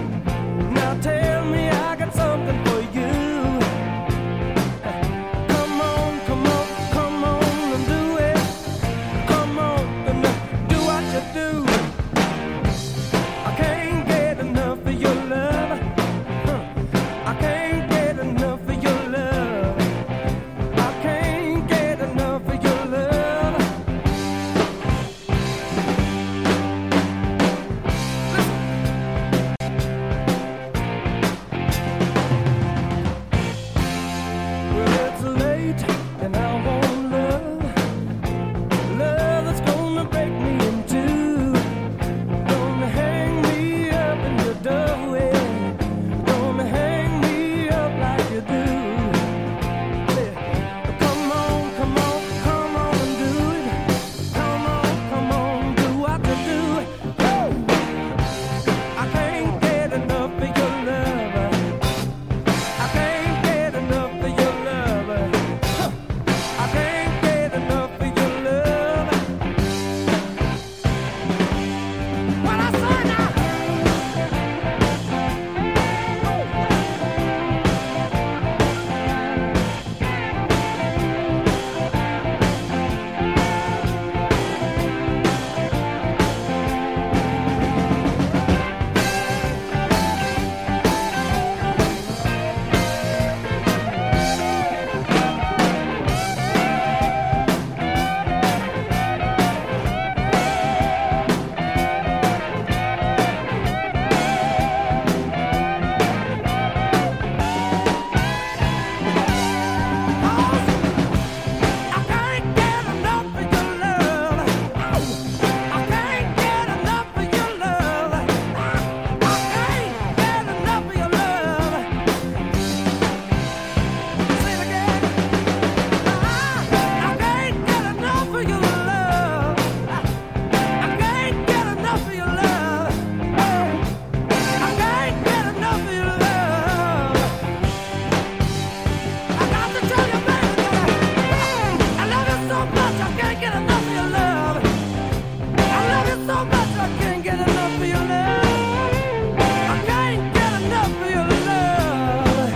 much I can't get enough of your love. I love you so much I can't get enough of your love. I can't get enough of your love.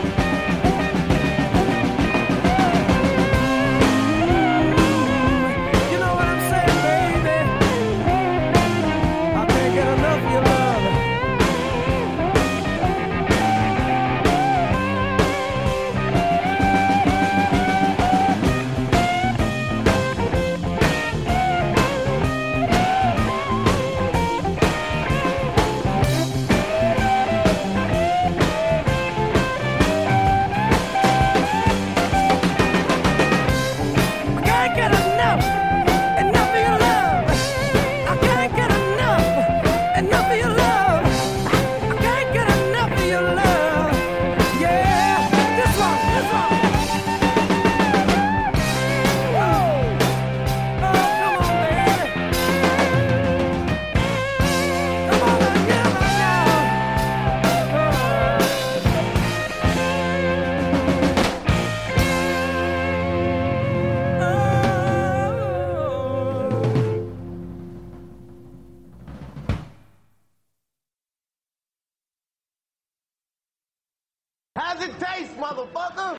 You know what I'm saying, baby? I can't get enough of your love. I can't get enough, enough of your love. I can't get enough, enough of your love. I can't get enough of your love. Yeah, this one, this one. Whoa. Oh, come on, baby. Come on, let's get it right now. How's it taste, motherfucker?